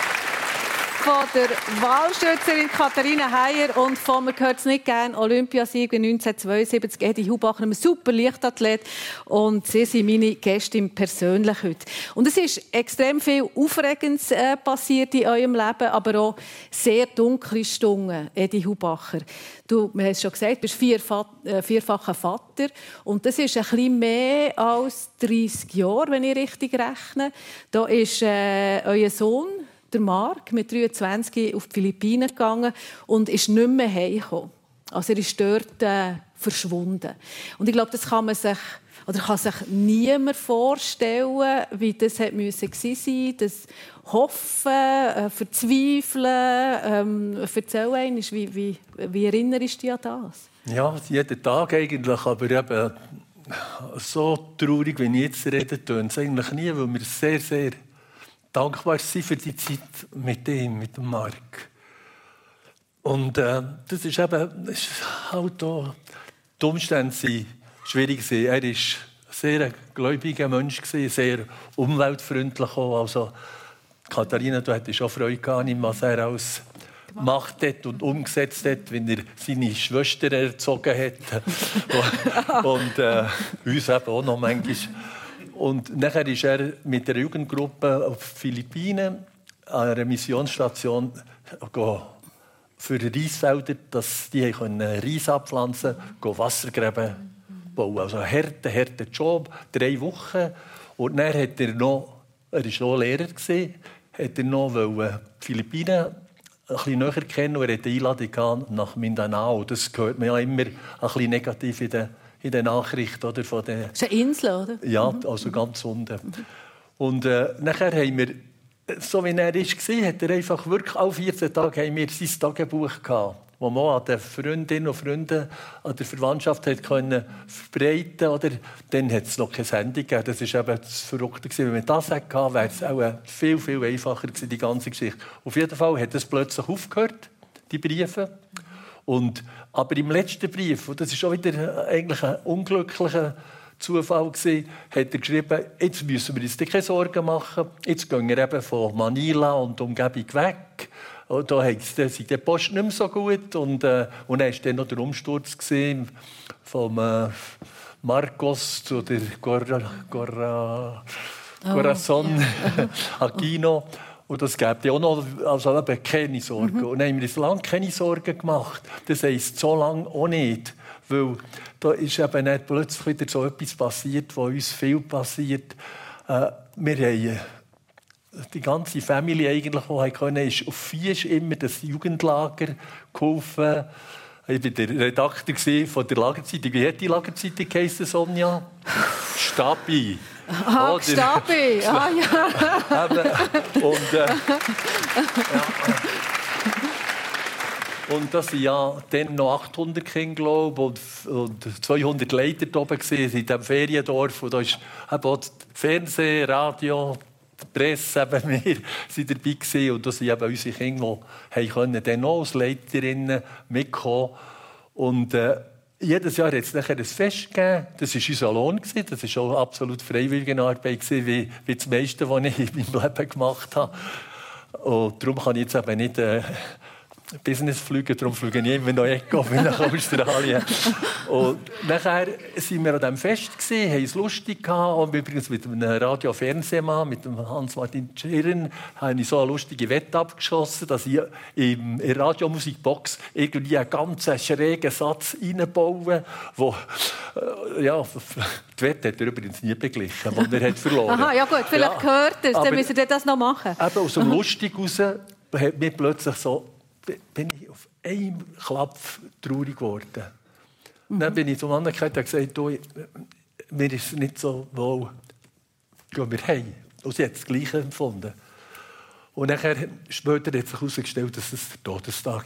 Speaker 3: Von der Walschützerin Katharina Heyer und von, man hört es nicht gern, Olympiasieger neunzehnhundertzweiundsiebzig, Edi Hubacher, einem super Leichtathlet. Und sie sind meine Gästin persönlich heute. Und es ist extrem viel Aufregendes äh, passiert in eurem Leben, aber auch sehr dunkle Stunden, Edi Hubacher. Du, wir haben es schon gesagt, du bist vierfach, äh, vierfacher Vater. Und das ist ein bisschen mehr als dreißig Jahre, wenn ich richtig rechne. Da ist äh, euer Sohn, der Marc, mit dreiundzwanzig auf die Philippinen gegangen und ist nicht mehr heimgekommen. Also er ist dort äh, verschwunden. Und ich glaube, das kann man sich, oder kann sich niemand vorstellen, wie das hätte müssen sein. Das Hoffen, äh, Verzweifeln. Ähm, erzähl einmal, wie, wie, wie erinnerst du dich an das?
Speaker 5: Ja, jeden Tag eigentlich, aber eben so traurig, wie ich jetzt rede, tönt es eigentlich nie, weil wir sehr, sehr dankbar sind für die Zeit mit ihm, mit dem Marc. Und äh, das ist eben das ist halt auch, die Umstände waren schwierig. Er war ein sehr gläubiger Mensch, sehr umweltfreundlich auch. Also, Katharina, du hattest auch Freude an ihm, was er alles gemacht hat und umgesetzt hat, wenn er seine Schwester erzogen hat. und äh, uns eben auch noch manchmal. Und nachher ist er mit der Jugendgruppe auf die Philippinen an einer Missionsstation für Reisfelder, dass die Reis abpflanzen konnten, Wassergräben bauen. Also ein harter, harter Job, drei Wochen. Und dann hat er noch, er war auch Lehrer, hat er noch die Philippinen ein bisschen näher kennen und er hatte eine Einladung nach Mindanao. Das hört man ja immer ein bisschen negativ in den in den Nachrichten. Oder, von den...
Speaker 3: Das ist eine Insel, oder?
Speaker 5: Ja, also ganz unten. Und äh, nachher haben wir, so wie er war, hat er einfach wirklich alle vierzehn Tage haben wir sein Tagebuch gehabt, wo man an den Freundinnen und Freunden, an der Verwandtschaft hat können verbreiten konnte. Dann hat es noch kein Handy gegeben. Das war eben das Verrückte. Wenn man das hatte, wäre es auch viel, viel einfacher gewesen, die ganze Geschichte. Auf jeden Fall hat es plötzlich aufgehört, die Briefe. Und, aber im letzten Brief, und das war auch wieder eigentlich ein unglücklicher Zufall gewesen, hat er geschrieben, jetzt müssen wir uns keine Sorgen machen, jetzt gehen wir eben von Manila und Umgebung weg. Und da ist die Post nicht mehr so gut. Und, äh, und dann war dann noch der Umsturz vom äh, Marcos zu der Gorra, Gorra, Corazon oh, ja. Aquino. Und das gibt ja auch noch also eben keine Sorgen. Mhm. Und dann haben wir uns lange keine Sorgen gemacht. Das heisst, so lange auch nicht. Weil da ist eben nicht plötzlich wieder so etwas passiert, wo uns viel passiert. Äh, wir haben die ganze Familie eigentlich, die können, ist auf Fisch immer das Jugendlager geholfen. Ich war der Redakteur von der Lagerzeitung. Wie hat die Lagerzeitung geheissen, Sonja? Stabi.
Speaker 3: Ah, Stabi. Ah, ja.
Speaker 5: und, äh, ja. Und das waren ja dann noch achthundert Kinder, glaube ich, und, und zweihundert Leiter da oben in diesem Feriendorf. Und da ist auch Fernsehen, Radio, die Presse, eben wir waren dabei gewesen. Und da sind eben unsere Kinder, die können dann auch als Leiterinnen mitkommen. Und äh, jedes Jahr hat es nachher ein Fest gegeben. Das war unser Lohn. Das war auch absolut freiwillige Arbeit, wie, wie das meiste, was ich in meinem Leben gemacht habe. Und darum kann ich jetzt eben nicht äh, Business fliegen, darum fliege ich immer noch Eco nach Australien. Und nachher waren wir an diesem Fest, gewesen, haben es lustig gehabt. Und übrigens mit einem Radio-Fernsehmann, mit dem Hans-Martin Schirren, habe ich so eine lustige Wette abgeschossen, dass ich in der Radiomusikbox irgendwie einen ganz schrägen Satz reinbaue, wo äh, ja, die Wette hat er übrigens nie beglichen, weil er hat verloren.
Speaker 3: Aha, ja gut, vielleicht ja, gehört er es, dann müssen wir das noch machen.
Speaker 5: Eben aus dem Lustig raus hat mir plötzlich so, bin ich auf einen Klapp traurig geworden. Mhm. Dann bin ich zum anderen gekommen und gesagt, du, mir ist es nicht so wohl, gehen wir heim. Und sie hat das Gleiche empfunden. Und nachher, später hat sich herausgestellt, dass es der Todestag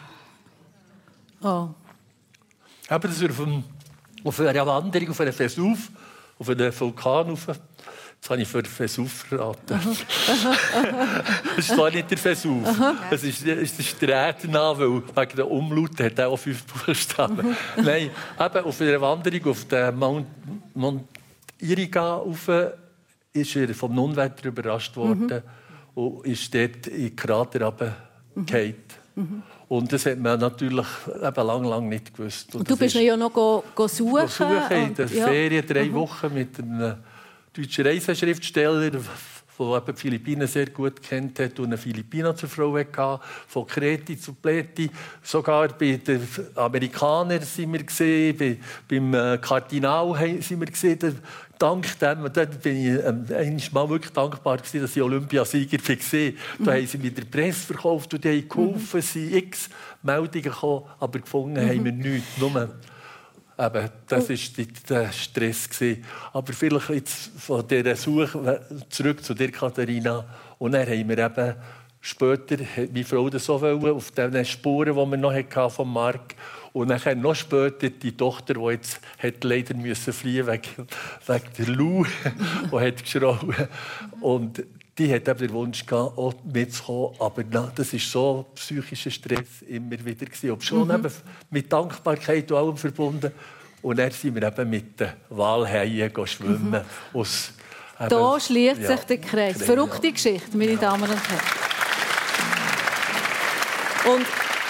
Speaker 5: war.
Speaker 3: Oh.
Speaker 5: Aber das war auf, einem, auf einer Wanderung, auf einem Vesuv, auf einem Vulkan rauf. Jetzt habe ich für den Vesuv verraten. Das ist zwar nicht der Vesuv. Es ist, es ist der Ätna, weil wegen der Umlaute hat er auch fünf Buchstaben. Nein, eben auf einer Wanderung auf den Mount, Mount Iriga rauf ist er vom Unwetter überrascht worden mhm. und ist dort in den Krater runtergefallen. Mhm. Und das hat man natürlich eben lang, lang nicht gewusst. Und, und
Speaker 3: du bist ja noch go, go suchen?
Speaker 5: Go suchen in der
Speaker 3: ja.
Speaker 5: Ferien, drei mhm. Wochen mit einem deutschen Reiseschriftsteller, der die Philippinen sehr gut kennt hat und eine Philippiner zur Frau hatte, von Kreti zu Pleti. Sogar bei den Amerikanern sind wir gesehen, bei, beim Kardinal sind wir gesehen. Dank dem, da bin ich ähm, einmal wirklich dankbar gewesen, dass ich Olympiasieger war. Mhm. Da haben sie mit der Presse verkauft und die haben geholfen, es sind x Meldungen gekommen, aber gefunden mhm. haben wir nichts. Nur, eben, das war der Stress gewesen. Aber vielleicht jetzt von dieser Suche zurück zu dir, Katharina. Und dann haben wir eben später, meine Frau das so wollen, auf den Spuren, die wir noch hatten vom Mark. Und dann noch später die Tochter, die jetzt hat leider müssen fliehen wegen, wegen der Lou, die hat geschrauen. Und die hat eben den Wunsch gehabt, auch mitzukommen. Aber na, das war so psychischer Stress immer wieder gewesen. Ob schon mhm. eben mit Dankbarkeit und allem verbunden. Und dann sind wir eben mit den Walhaien schwimmen. Mhm. Aus, eben,
Speaker 3: da schließt
Speaker 5: ja,
Speaker 3: sich der Kreis. Verrückte Geschichte, meine Damen und Herren. Und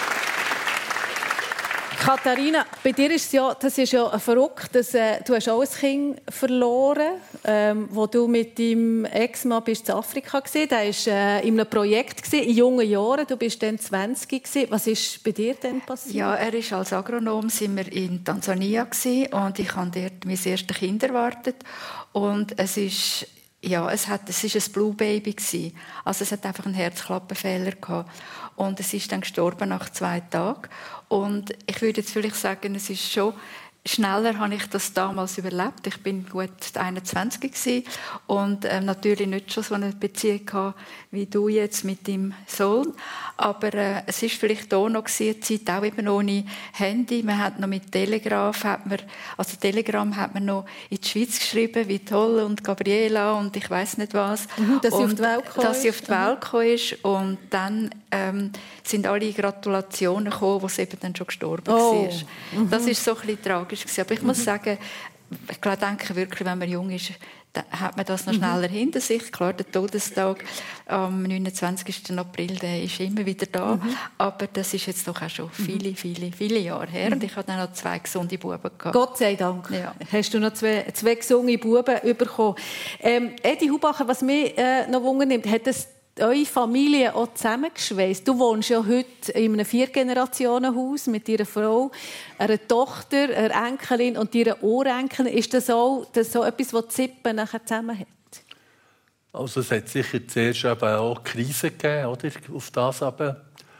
Speaker 3: Katharina, bei dir ist es ja, das ist ja verrückt, dass äh, du hast auch ein Kind verloren, ähm, wo du mit deinem Ex-Mann bist in Afrika gewesen. Der war äh, in einem Projekt gewesen, in jungen Jahren. Du bist dann zwanzig gewesen. Was ist bei dir denn passiert?
Speaker 4: Ja, er ist als Agronom sind wir in Tansania gewesen, und ich habe dort mein erstes Kind erwartet. Und es ist Ja, es hat, es ist ein Blue Baby gewesen. Also es hat einfach einen Herzklappenfehler gehabt. Und es ist dann gestorben nach zwei Tagen. Und ich würde jetzt vielleicht sagen, es ist schon schneller habe ich das damals überlebt. Ich bin gut einundzwanzig gewesen und ähm, natürlich nicht schon so eine Beziehung gehabt, wie du jetzt mit deinem Sohn. Aber äh, es ist vielleicht auch noch eine Zeit, auch eben ohne Handy. Man hat noch mit Telegraph, hat man, also Telegram hat man noch in die Schweiz geschrieben, wie toll und Gabriela und ich weiß nicht was.
Speaker 3: Mhm, dass
Speaker 4: und,
Speaker 3: sie auf die Welt gekommen
Speaker 4: dass sie auf die Welt gekommen ist. Und dann ähm, sind alle Gratulationen gekommen, wo sie eben dann schon gestorben
Speaker 3: oh.
Speaker 4: war. Mhm. Das ist so ein bisschen tragisch gewesen. Aber ich muss sagen, ich denke wirklich, wenn man jung ist, dann hat man das noch schneller mhm. hinter sich. Klar, der Todestag am neunundzwanzigsten April, der ist immer wieder da. Mhm. Aber das ist jetzt doch auch schon viele, viele, viele Jahre her. Mhm. Und ich hatte dann noch zwei gesunde Buben gehabt.
Speaker 3: Gott sei Dank.
Speaker 4: Ja.
Speaker 3: Hast du noch zwei, zwei gesunde Buben bekommen. Ähm, Edi Hubacher, was mich äh, noch wundernimmt, hat das eure Familie auch zusammengeschweißt? Du wohnst ja heute in einem Vier-Generationen-Haus mit deiner Frau, einer Tochter, einer Enkelin und deiner Urenkelin. Ist das auch das so etwas, das die Sippe nachher zusammen hat?
Speaker 5: Also es hat sicher zuerst eben auch Krisen gegeben, oder? Auf das eben.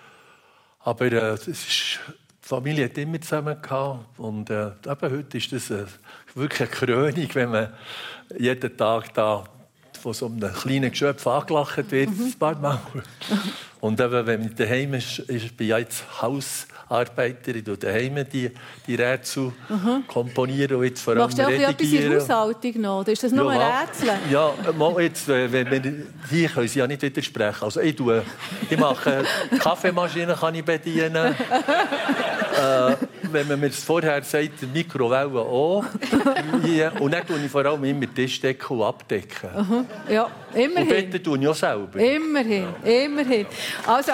Speaker 5: Aber äh, es ist, die Familie hat immer zusammen gehabt. Und äh, eben heute ist das äh, wirklich eine Krönung, wenn man jeden Tag da von so einem kleinen Geschöpf angelacht wird, mhm. ein paar Mal. Und eben, wenn man daheim ist, ich bin ja jetzt Hausarbeiterin, und daheim die, die Rätsel mhm. komponieren und jetzt vor allem
Speaker 3: redigieren. Machst du auch etwas in der Haushaltung noch? Ist das nur
Speaker 5: ja,
Speaker 3: ein Rätsel?
Speaker 5: Ja, jetzt, wenn, wenn, hier können Sie ja nicht widersprechen. Also ich, tue, ich mache Kaffeemaschine, kann ich bedienen. äh, wenn man mir das vorher sagt, die Mikrowelle auch. Und dann tue ich vor allem immer Tischdecken und abdecken.
Speaker 3: Mhm. Ja, immerhin.
Speaker 5: Und Betten tue ich auch selber.
Speaker 3: Immerhin, immerhin. Also,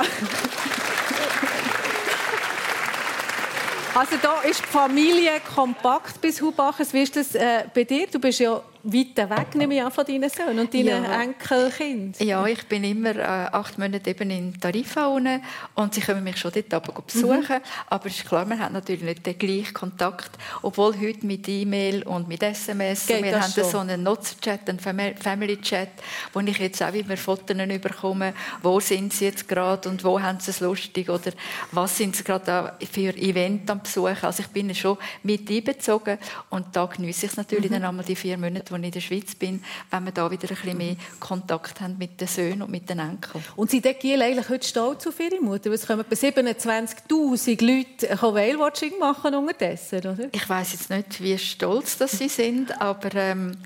Speaker 3: also da ist die Familie kompakt bis Hubacher. Wie ist das äh, bei dir? Du bist ja weit weg, nehme ich an, von deinen Söhnen und deinen
Speaker 4: Ja.
Speaker 3: Enkelkindern.
Speaker 4: Ja, ich bin immer äh, acht Monate eben in Tarifa unten und sie können mich schon dort runter besuchen. Mhm. Aber es ist klar, man hat natürlich nicht den gleichen Kontakt. Obwohl heute mit E-Mail und mit S M S,
Speaker 3: Geht
Speaker 4: wir haben
Speaker 3: schon.
Speaker 4: so einen Nutzer-Chat, einen Family-Chat, wo ich jetzt auch immer Fotos bekomme, wo sind sie jetzt gerade und wo haben sie es lustig oder was sind sie gerade für Event am Besuchen. Also ich bin schon mit einbezogen und da genieße ich es natürlich mhm. dann einmal die vier Monate, wo ich in der Schweiz bin, wenn wir da wieder ein bisschen mehr Kontakt haben mit den Söhnen und mit den Enkeln.
Speaker 3: Und sind die Giel eigentlich heute stolz auf ihre Mutter? Weil es kommen etwa siebenundzwanzigtausend Leute Whale-Watching machen unterdessen, oder?
Speaker 4: Ich weiss jetzt nicht, wie stolz dass sie sind, aber ähm,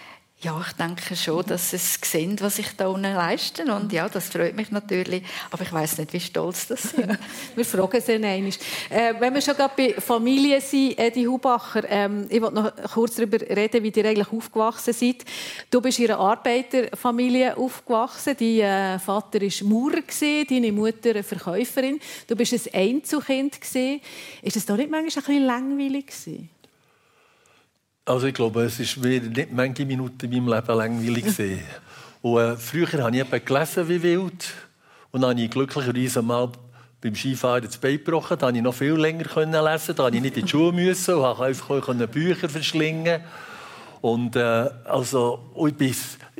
Speaker 4: ja, ich denke schon, dass sie es sehen, was ich da unten leiste. Und ja, das freut mich natürlich. Aber ich weiss nicht, wie stolz das sind.
Speaker 3: Wir fragen sie einmal. Äh, wenn wir schon gerade bei Familie sind, Edi Hubacher, ähm, ich wollte noch kurz darüber reden, wie ihr eigentlich aufgewachsen seid. Du bist in einer Arbeiterfamilie aufgewachsen. Dein äh, Vater war Maurer, deine Mutter eine Verkäuferin. Du bist ein Einzelkind. Ist es da nicht manchmal ein bisschen langweilig gewesen?
Speaker 5: Also ich glaube, es war mir nicht manche Minuten in meinem Leben langweilig. Und, äh, früher habe ich eben gelesen wie wild. Und dann habe ich glücklicherweise mal beim Skifahren das Bein gebrochen. Da konnte ich noch viel länger lesen. Da musste ich nicht in die Schule müssen und konnte einfach Bücher verschlingen. Und äh, also, ich bin,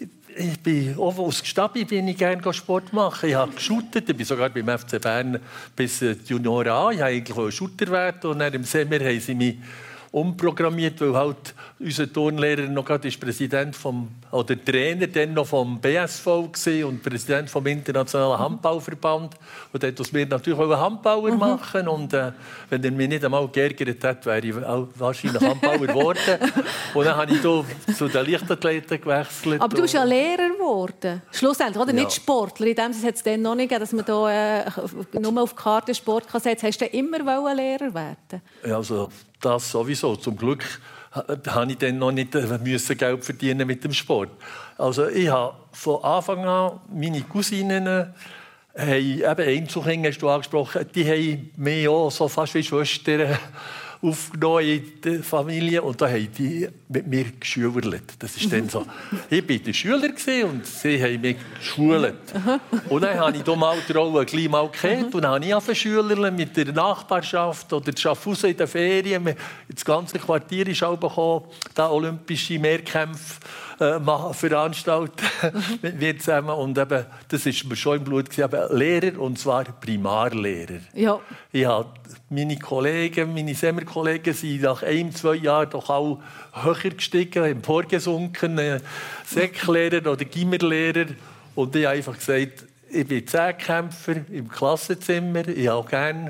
Speaker 5: ich bin auch aus Gstabi bin ich gerne Sport machen. Ich habe geshootet. Ich bin sogar beim F C Bern bis die Junioren an. Ich wollte eigentlich Shooter werden. Und dann im Sommer haben sie mich umprogrammiert, weil halt unser Turnlehrer noch gerade ist Präsident vom, oder Trainer dann noch vom B S V war und Präsident vom Internationalen Handballverband. Und er wollte aus mir natürlich auch einen Handballer mhm. machen. Und äh, wenn er mich nicht einmal geärgert hätte, wäre ich auch wahrscheinlich Handballer geworden. Und dann habe ich hier zu den Leichtathleten gewechselt.
Speaker 3: Aber du bist ja Lehrer geworden. Schlussendlich, oder? Ja. Nicht Sportler. In dem Sinne hat es dann noch nicht gegeben, dass man hier äh, nur auf die Karte Sport setzen kann. Hast du immer Lehrer werden?
Speaker 5: Ja, also das sowieso. Zum Glück habe ich dann noch nicht müssen Geld verdienen mit dem Sport. Also ich habe von Anfang an meine Cousinen, haben, eben Einzelkinder hast du angesprochen, die haben mich auch so fast wie Schwestern aufgenommen in der Familie und da haben die mit mir geschulert. Das ist dann so. Ich war der Schüler und sie haben mich geschult. Und dann habe ich hier mal die Rolle gleich mal gekannt und dann habe ich angefangen Schüler mit der Nachbarschaft oder der Schaffhausen in den Ferien. Das ganze Quartier ist auch gekommen, da olympische Mehrkämpfe äh, veranstaltet mit mir zusammen. Und eben, das war mir schon im Blut gewesen, Lehrer, und zwar Primarlehrer.
Speaker 3: Ja.
Speaker 5: Ich habe meine Kollegen, meine Semmerkollegen sind nach ein, zwei Jahren doch auch höher gestiegen, emporgesunken, äh, Säcklehrer oder Gimmerlehrer. Und ich habe einfach gesagt, ich bin Zehnkämpfer im Klassenzimmer. Ich habe gerne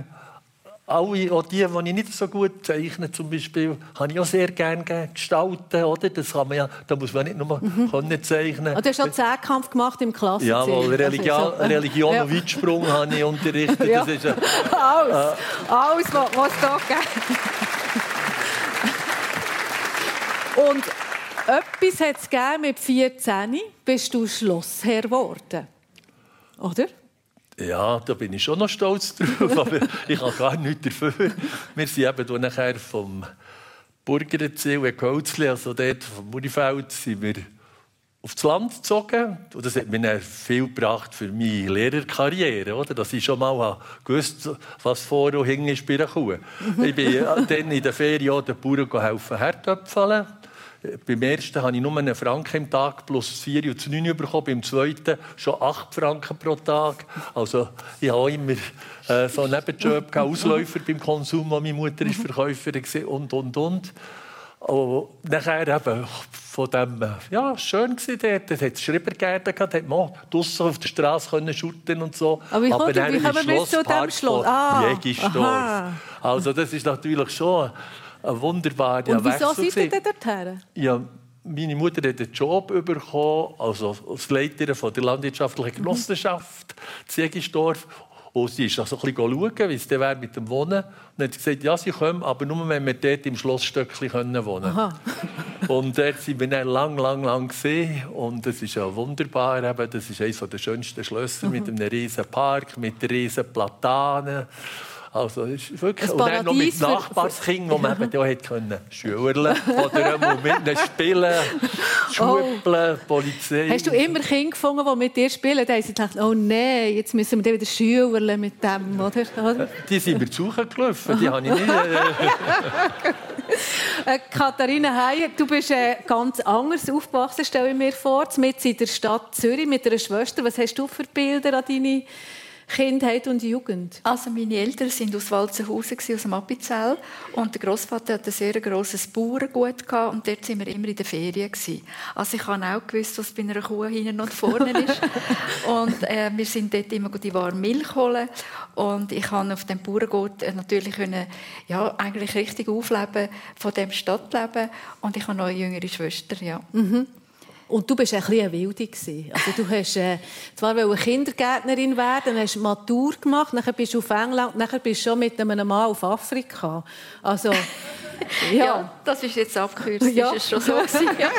Speaker 5: alle, auch die, die ich nicht so gut zeichne, zum Beispiel, habe ich auch sehr gerne gestalten. Oder? Das kann man ja, da muss man nicht nur mhm. können zeichnen.
Speaker 3: Und du hast auch Zehnkampf gemacht im Klassenzimmer.
Speaker 5: Ja, weil Religion, Religion ja. und Weitsprung habe ich unterrichtet.
Speaker 3: Ja.
Speaker 5: Das ist ja,
Speaker 3: alles, äh, alles, was es da gibt. Und etwas hat es gegeben, mit vierzehn bist du Schlossherr geworden. Oder?
Speaker 5: Ja, da bin ich schon noch stolz drauf, aber ich habe gar nichts dafür. Wir sind eben nachher vom Burgerziel in Kölzli, also dort vom Murifeld, sind wir auf das Land gezogen. Und das hat mir dann viel gebracht für meine Lehrerkarriere, oder? Dass ich schon mal gewusst, was vor und hinten ist bei einer Kuh. Ich bin dann in den Ferien den Bauern helfen, Herdöpfeln. Beim ersten habe ich nur einen Franken im Tag plus vier und neun bekommen. Beim zweiten schon acht Franken pro Tag. Also ich habe auch immer äh, so einen Nebenjob, Ausläufer beim Konsum, wo meine Mutter ist Verkäuferin war und, und, und. Und nachher eben von dem, ja, schön war dort. Es hat Schreibergärten gehabt, da konnte man draussen auf der Straße shooten und so.
Speaker 3: Aber wie
Speaker 5: Aber
Speaker 3: dann im
Speaker 5: Schlosspark
Speaker 3: Schloss? Ah,
Speaker 5: Jägisdorf. Also das ist natürlich schon ein wunderbarer Wechsel.
Speaker 3: Und wieso seid ihr denn dorthin?
Speaker 5: Ja, meine Mutter hat einen Job bekommen, also als Leiterin von der landwirtschaftlichen Genossenschaft in Jägisdorf. Und sie ist also ein bisschen schauen, wie es wäre mit dem Wohnen. Und hat gesagt, ja, sie kommen, aber nur, wenn wir dort im Schlossstöckchen wohnen können. Aha. Und dort sind wir dann lang, lang, lang gesehen. Und es ist ja wunderbar. Eben. Das ist eines der schönsten Schlösser mhm. mit einem riesen Park, mit riesen Platanen. Also, es ist wirklich...
Speaker 3: Ein
Speaker 5: Und dann noch mit
Speaker 3: Paradies für-
Speaker 5: Nachbarskindern, wo man eben da hätte können schülerlen oder einmal mit ihnen spielen, schwuppeln, Polizei.
Speaker 3: Hast du immer Kinder gefunden, die mit dir spielen? Da haben sie gedacht, oh nein, jetzt müssen wir dann wieder schülerlen mit dem, oder?
Speaker 5: Die sind mir zu Suche gelaufen, die habe ich nicht... Äh,
Speaker 3: Äh, Katharina Heyer, du bist äh, ganz anders aufgewachsen, stelle ich mir vor, mitten in der Stadt Zürich mit einer Schwester. Was hast du für Bilder an deine Kindheit und Jugend?
Speaker 4: Also meine Eltern waren aus Walzenhausen, aus dem Appenzell. Und der Grossvater hatte ein sehr grosses Bauerngut gehabt, und dort waren wir immer in den Ferien. Also ich habe auch gewusst, was bei einer Kuh hinten und vorne ist. Und äh, wir sind dort immer die warme Milch holen. Und ich konnte auf dem Bauerngut natürlich können, ja, eigentlich richtig aufleben von dem Stadtleben. Und ich habe noch eine jüngere Schwester, ja.
Speaker 3: Mhm. Und du warst ein bisschen eine Wilde. Also du hast äh, zwar eine Kindergärtnerin werden, dann hast du Matur gemacht, dann bist du auf England und dann bist du schon mit einem Mann auf Afrika. Also, ja.
Speaker 4: Ja, das ist jetzt abgekürzt,
Speaker 3: Ja.
Speaker 4: ist es schon so gewesen. Ja.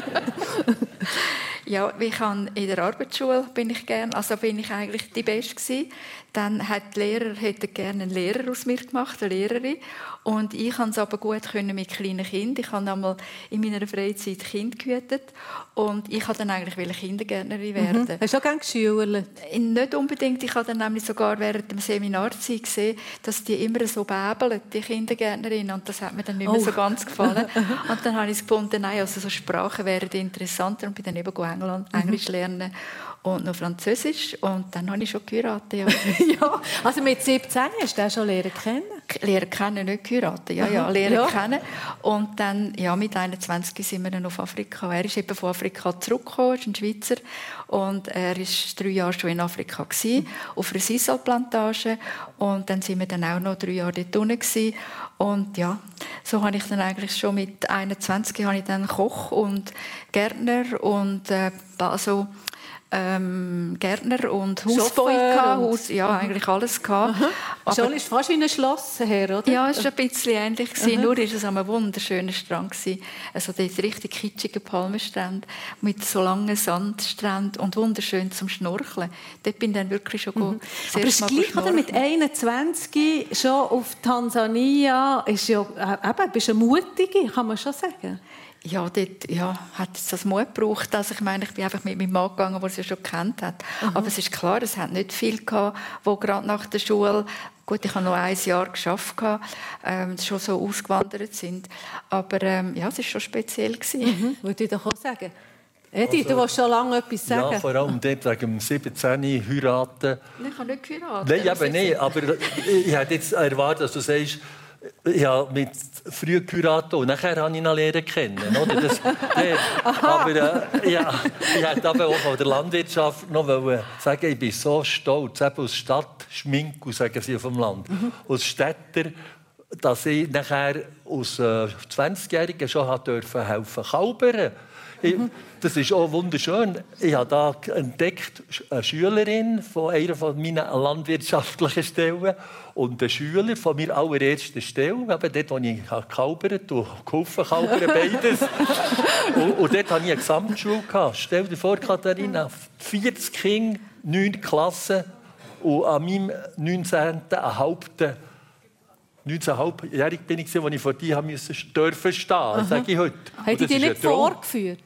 Speaker 4: Ja, ich habe in der Arbeitsschule bin ich gern, also bin ich eigentlich die Beste gewesen. Dann hat die Lehrer hätten gerne einen Lehrer aus mir gemacht, eine Lehrerin. Und ich konnte es aber gut können mit kleinen Kindern. Ich habe einmal in meiner Freizeit Kinder gehütet und ich wollte dann eigentlich Kindergärtnerin werden.
Speaker 3: Mhm. Hast du auch gerne geschülerlt?
Speaker 4: Nicht unbedingt. Ich habe dann nämlich sogar während dem Seminarzeit gesehen, dass die immer so bäbeln, die Kindergärtnerin. Und das hat mir dann nicht mehr
Speaker 3: Oh.
Speaker 4: so ganz gefallen. Und dann habe ich gefunden, nein, also so Sprachen wären interessanter, und bin dann eben England, Englisch lernen und noch Französisch. Und dann habe ich schon geheiratet. Ja.
Speaker 3: Ja. Also mit siebzehn hast du den schon lernen kennen?
Speaker 4: Lernen kennen, nicht geheiratet. Ja, ja, lernen
Speaker 3: Ja.
Speaker 4: kennen. Und dann, ja, mit einundzwanzig sind wir dann auf Afrika. Er ist eben von Afrika zurückgekommen, ist ein Schweizer. Und er war drei Jahre schon in Afrika gewesen, auf einer Sisal-Plantage. Und dann sind wir dann auch noch drei Jahre dort unten gewesen. Und ja, so habe ich dann eigentlich schon mit einundzwanzig habe ich dann Koch und Gärtner und äh, also ähm, Gärtner und Hausboy
Speaker 3: Chauffeur
Speaker 4: gehabt,
Speaker 3: und-
Speaker 4: Haus, ja, eigentlich alles gehabt. Aber-
Speaker 3: Schon ist fast wie ein Schloss her, oder?
Speaker 4: ja, es war ein bisschen ähnlich. Mhm. Nur war es an einem wunderschönen Strand. Also dort richtig kitschiger Palmenstrand mit so langen Sandstränden und wunderschön zum Schnorcheln. Dort bin ich dann wirklich schon mhm. sehr
Speaker 3: Aber es ist gleich, oder? Mit einundzwanzig schon auf Tansania, ist ja, äh, eben, bist eine Mutige, kann man schon sagen.
Speaker 4: Ja, dort ja, hat es das Mut gebraucht. Also ich meine, ich bin einfach mit meinem Mann gegangen, der es ja schon gekannt hat. Mhm. Aber es ist klar, es hat nicht viel gehabt, wo gerade nach der Schule, gut, ich habe noch ein Jahr gearbeitet, ähm, schon so ausgewandert sind. Aber ähm, ja, es war schon speziell gewesen.
Speaker 3: Mhm. Würde ich doch auch sagen. Edi, also, du willst schon lange etwas sagen.
Speaker 5: Ja, vor allem dort wegen dem siebzehn heiraten.
Speaker 4: Ich habe nicht geheiratet.
Speaker 5: Nein, eben nicht. Aber ich hätte jetzt erwartet, dass du sagst, ich habe mit früh geheiratet und nachher habe ich ihn lernen kennen. Oder? Das, das, aber äh, ja, ich hätte aber auch von der Landwirtschaft noch sagen, ich bin so stolz, eben aus Stadt Schminkel, sagen sie vom Land, mhm. aus Städter, dass ich nachher als äh, zwanzigjähriger schon helfen helfen kalbern. Ich, das ist auch wunderschön. Ich habe da entdeckt, eine Schülerin von einer von meinen landwirtschaftlichen Stellen und ein Schüler von meiner allerersten Stelle, eben dort, wo ich kalbert und geholfen kalbern, beides. und, und dort hatte ich eine Gesamtschule. Stell dir vor, Katharina, vierzig Kinder, neun Klassen und an meinem neunzehnten halbten neunzehnhalbjährig bin ich, als ich vor dir dürfen stehen, sage ich heute.
Speaker 3: Hat die dich nicht vorgeführt?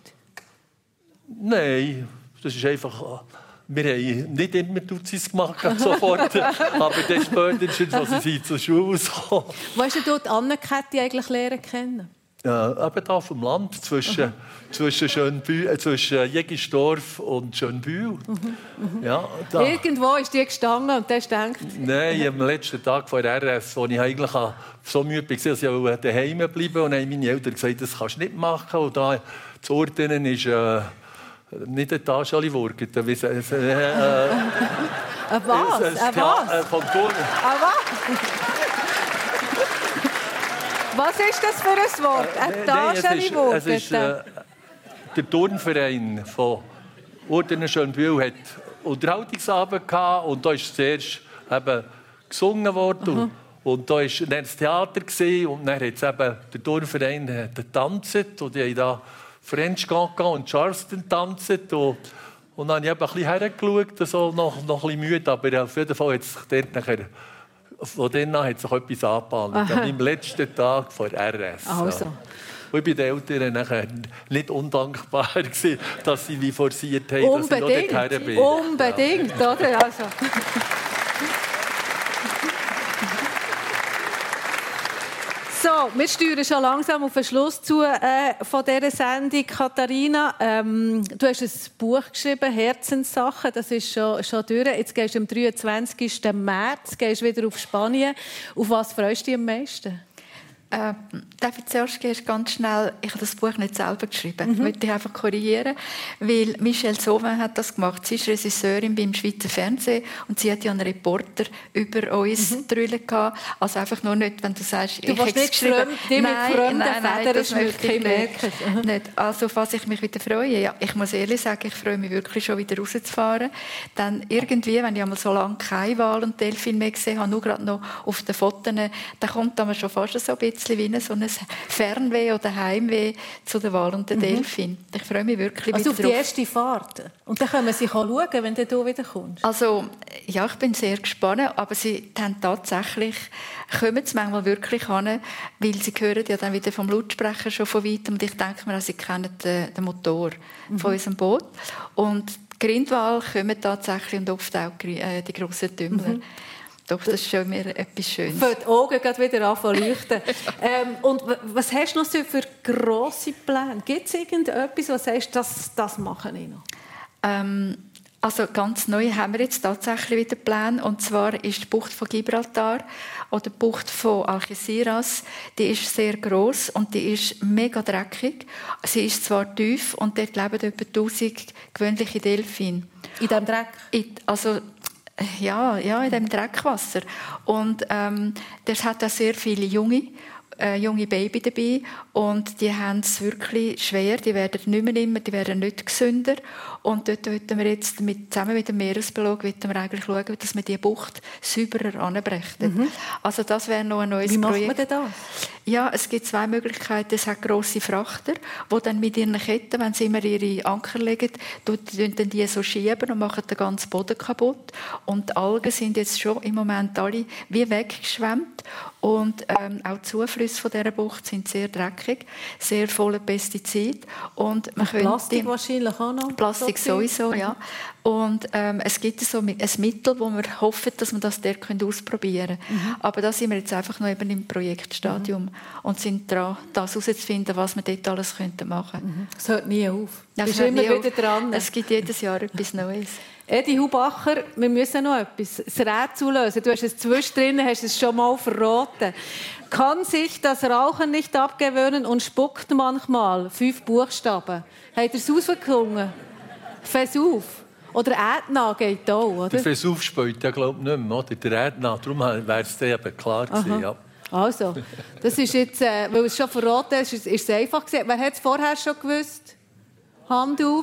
Speaker 5: Nein, das ist einfach... Wir haben nicht immer Duzis gemacht, sofort. Aber dann später, als sie zur Schule rauskommen.
Speaker 3: Wo hast du dort Anne-Käthi eigentlich lernen kennen?
Speaker 5: Ja, eben da vom Land, zwischen, zwischen, Schönbühl, äh, zwischen Jägisdorf und Schönbühl. Mhm,
Speaker 3: mhm.
Speaker 5: Ja, da.
Speaker 3: Irgendwo ist die gestanden und hast gedacht...
Speaker 5: Nein, am letzten Tag vor R S, wo ich eigentlich so müde war, dass ich daheim bleiben wollte. Und dann haben meine Eltern gesagt, das kannst du nicht machen. Und da zu Ordnen ist... Äh, nicht eine Taschenwurge. Äh, äh, äh,
Speaker 3: was? Ein was?
Speaker 5: Ein was?
Speaker 3: Was ist das für ein Wort? Eine Taschenwurge?
Speaker 5: Es ist, äh, der Turnverein von Ordner Schönbühl hat Unterhaltungsabend gehabt und da ist zuerst eben gesungen worden. Mhm. Und da war dann das Theater und dann hat es eben der Turnverein getanzt und die haben da French Cancan und Charleston tanzen. Und, und dann habe ich ein bisschen hergeschaut, so noch, noch ein bisschen müde. Aber auf jeden Fall hat es dort nachher von dann an hat sich etwas angebahnt. An meinem letzten Tag vor R S.
Speaker 3: Also.
Speaker 5: Ja. Und ich bin den Eltern nachher nicht undankbar gewesen, dass sie mich forciert haben,
Speaker 3: Unbedingt.
Speaker 5: dass ich noch dorthin bin.
Speaker 3: Unbedingt, ja. Oder? Also. So, wir steuern schon langsam auf den Schluss zu äh, von dieser Sendung. Katharina, ähm, du hast ein Buch geschrieben, «Herzenssachen», das ist schon, schon durch. Jetzt gehst du am dreiundzwanzigsten März gehst wieder auf Spanien. Auf was freust du dich am meisten?
Speaker 4: Äh, darf ich zuerst gehen, ganz schnell, ich habe das Buch nicht selber geschrieben.
Speaker 3: Mhm.
Speaker 4: Ich möchte ich einfach korrigieren, weil Michelle Sauvin hat das gemacht. Sie ist Regisseurin beim Schweizer Fernsehen und sie hat ja einen Reporter über uns mhm. drüllen gehabt. Also einfach nur nicht, wenn du sagst,
Speaker 3: du
Speaker 4: ich habe es geschrieben.
Speaker 3: Nein,
Speaker 4: nein,
Speaker 3: nein,
Speaker 4: nein, nein, das möchte ich
Speaker 3: nicht.
Speaker 4: nicht. Also auf was ich mich wieder freue, ja, ich muss ehrlich sagen, ich freue mich wirklich schon wieder rauszufahren. Dann irgendwie, wenn ich einmal so lange keine Wal und Delfin mehr gesehen habe, nur gerade noch auf den Fotos, dann kommt dann schon fast so ein bisschen wie so ein Fernweh oder Heimweh zu der Wal und den Delfin. Ich freue mich wirklich
Speaker 3: also
Speaker 4: wieder
Speaker 3: auf die
Speaker 4: drauf.
Speaker 3: erste Fahrt. Und dann können wir sie schauen, wenn du wieder kommst.
Speaker 4: Also, ja, ich bin sehr gespannt, aber sie haben tatsächlich, kommen sie manchmal wirklich hin, weil sie hören ja dann wieder vom Lautsprecher schon von weitem und ich denke mir, sie kennen den, den Motor mhm. von unserem Boot. Und die Grindwale kommen tatsächlich und oft auch die grossen Tümmler. Mhm. Doch, das ist schon mir etwas Schönes.
Speaker 3: Für die Augen geht wieder an zu leuchten. ähm, und was hast du noch so für grosse Pläne? Gibt es irgendetwas, was du sagst, das, das mache ich noch?
Speaker 4: Ähm, also ganz neu haben wir jetzt tatsächlich wieder Pläne. Und zwar ist die Bucht von Gibraltar oder die Bucht von Algeciras. Die ist sehr gross und die ist mega dreckig. Sie ist zwar tief und dort leben etwa tausend gewöhnliche Delfine.
Speaker 3: In diesem Dreck?
Speaker 4: In, also Ja, ja, in dem Dreckwasser. Und ähm, das hat auch sehr viele junge, äh, junge Babys dabei. Und die haben es wirklich schwer. Die werden nicht mehr immer, die werden nicht gesünder. Und dort wollten wir jetzt mit, zusammen mit dem Meeresbiologen wir eigentlich schauen, dass wir diese Bucht sauberer anbrechen. Mhm. Also das wäre noch ein neues
Speaker 3: Wie
Speaker 4: Projekt.
Speaker 3: Wie macht man denn das?
Speaker 4: Ja, es gibt zwei Möglichkeiten. Es hat grosse Frachter, die dann mit ihren Ketten, wenn sie immer ihre Anker legen, dann die so schieben und machen den ganzen Boden kaputt. Und die Algen sind jetzt schon im Moment alle wie weggeschwemmt. Und ähm, auch die Zuflüsse von dieser Bucht sind sehr dreckig, sehr voller Pestizide. Und man
Speaker 3: und Plastik wahrscheinlich auch noch?
Speaker 4: Plastik sowieso, ja. Und ähm, es gibt so ein Mittel, wo wir hoffen, dass wir das dort ausprobieren können. Mhm. Aber da sind wir jetzt einfach noch eben im Projektstadium mhm. und sind dran, das herauszufinden, was wir dort alles machen könnten.
Speaker 3: Es mhm. hört nie auf.
Speaker 4: Du bist immer wieder auf. dran. Es gibt jedes Jahr etwas Neues.
Speaker 3: Edi Hubacher, wir müssen noch etwas. Das Rätsel lösen. Du hast es zwischendrin, hast es schon mal verraten. Kann sich das Rauchen nicht abgewöhnen und spuckt manchmal? Fünf Buchstaben. Habt ihr es ausgeklungen? Vesuv. Oder Ätna geht auch, oder?
Speaker 5: Der Vesuv spielt ja, glaube ich, nicht mehr. Oder? Der Ätna, darum wäre es eben klar gewesen. Ja.
Speaker 3: Also, das ist jetzt, äh, weil es schon verraten ist, ist es einfach gewesen. Wer hat es vorher schon gewusst? Hand auf.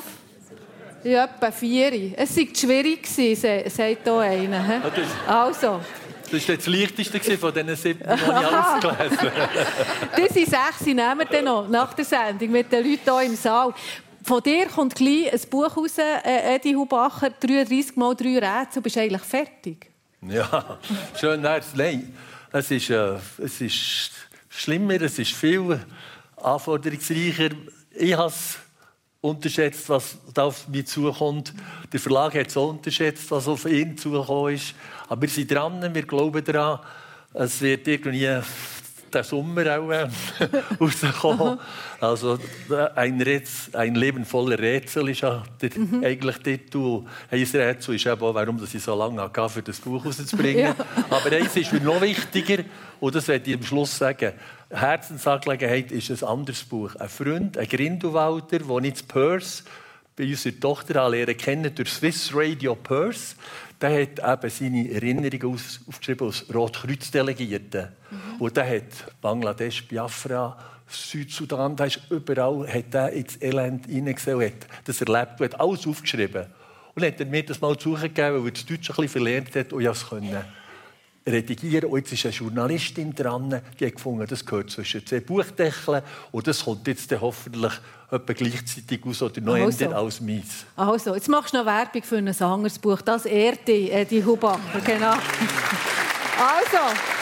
Speaker 3: Ja, etwa vier. Es war schwierig, sagt hier einer. Also.
Speaker 5: Das war das Leichteste von diesen sieben, die ich ausgelesen habe.
Speaker 3: Diese sechs nehmen wir dann noch nach der Sendung mit den Leuten hier im Saal. Von dir kommt gleich ein Buch raus, Edi Hubacher, dreiunddreißig mal drei Rätsel. Du bist eigentlich fertig.
Speaker 5: Ja, schön. Nein, es ist, äh, es ist schlimmer, es ist viel anforderungsreicher. Ich habe es unterschätzt, was da auf mich zukommt. Der Verlag hat es auch unterschätzt, was auf ihn zugekommen ist. Aber wir sind dran, wir glauben daran. Es wird irgendwie der Sommer auch äh, rauskommen. Also ein, Rätsel, ein Leben voller Rätsel ist ja der mhm. eigentlich Titel. Ein Rätsel ist eben auch, warum ich so lange hatte, für das Buch rauszubringen. Ja. Aber eins ist mir noch wichtiger, und das werde ich am Schluss sagen. Herzensangelegenheit ist ein anderes Buch. Ein Freund, ein Grindelwalder, der nicht Perth bei unserer Tochter lernen kennen durch Swiss Radio Perth. Der hat eben seine Erinnerungen aus, aufgeschrieben als Rotkreuz-Delegierten. Mhm. Und der hat Bangladesch, Biafra, Südsudan, der ist überall, hat er ins Elend hineingesehen, hat das erlebt, hat alles aufgeschrieben. Und hat er mir das mal zugegeben, weil er das Deutsch ein bisschen verlernt hat und ich es konnte redigieren. Und jetzt ist eine Journalistin dran, die hat gefunden, das gehört zwischen zwei Buchdeckeln und das kommt jetzt hoffentlich etwa gleichzeitig aus oder noch
Speaker 3: also.
Speaker 5: ändert als meins.
Speaker 3: Also, jetzt machst du noch Werbung für ein anderes Buch. Das ehrt dich, Edi Hubacher. Genau. Also,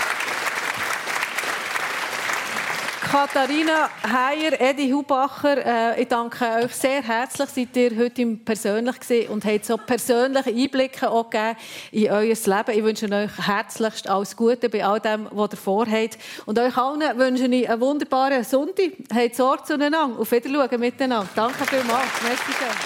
Speaker 3: Katharina Heyer, Edi Hubacher, äh, ich danke euch sehr herzlich. Seid ihr heute persönlich gewesen und habt so persönliche Einblicke auch gegeben in euer Leben. Ich wünsche euch herzlichst alles Gute bei all dem, was ihr vorhabt. Und euch allen wünsche ich einen wunderbaren Sonntag. Habt Sorge zueinander. Auf Wiedersehen miteinander. Danke vielmals. Merci schön.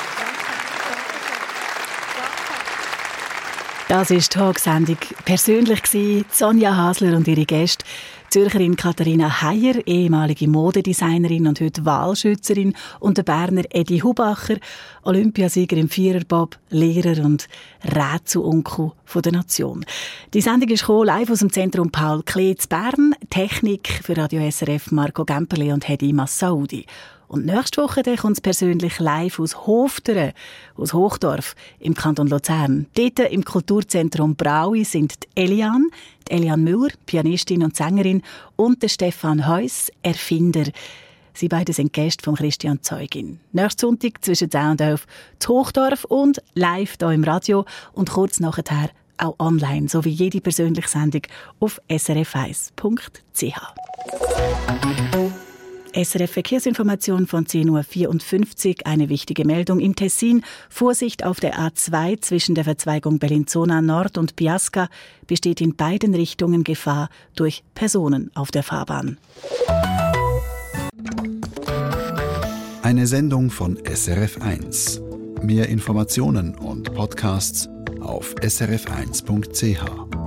Speaker 6: Das war die Talksendung «Persönlich» gewesen. Sonja Hasler und ihre Gäste. Die Zürcherin Katharina Heyer, ehemalige Modedesignerin und heute Wahlschützerin, und der Berner Edi Hubacher, Olympiasieger im Viererbob, Lehrer und Rätselonkel der Nation. Die Sendung ist live aus dem Zentrum Paul Klee in Bern. Technik für Radio S R F Marco Gemperle und Hedi Massaoudi. Und nächste Woche kommt es persönlich live aus Hofteren, aus Hochdorf im Kanton Luzern. Dort im Kulturzentrum Braui sind die Eliane, die Eliane Müller, Pianistin und Sängerin, und der Stefan Heuss, Erfinder. Sie beide sind Gäste von Christian Zeugin. Nächsten Sonntag zwischen zehn und elf zu Hochdorf und live hier im Radio und kurz nachher auch online, so wie jede persönliche Sendung auf s r f eins punkt c h. S R F-Verkehrsinformation von zehn Uhr vierundfünfzig. Eine wichtige Meldung im Tessin. Vorsicht auf der A zwei zwischen der Verzweigung Bellinzona Nord und Biasca besteht in beiden Richtungen Gefahr durch Personen auf der Fahrbahn.
Speaker 1: Eine Sendung von S R F eins. Mehr Informationen und Podcasts auf s r f eins punkt c h.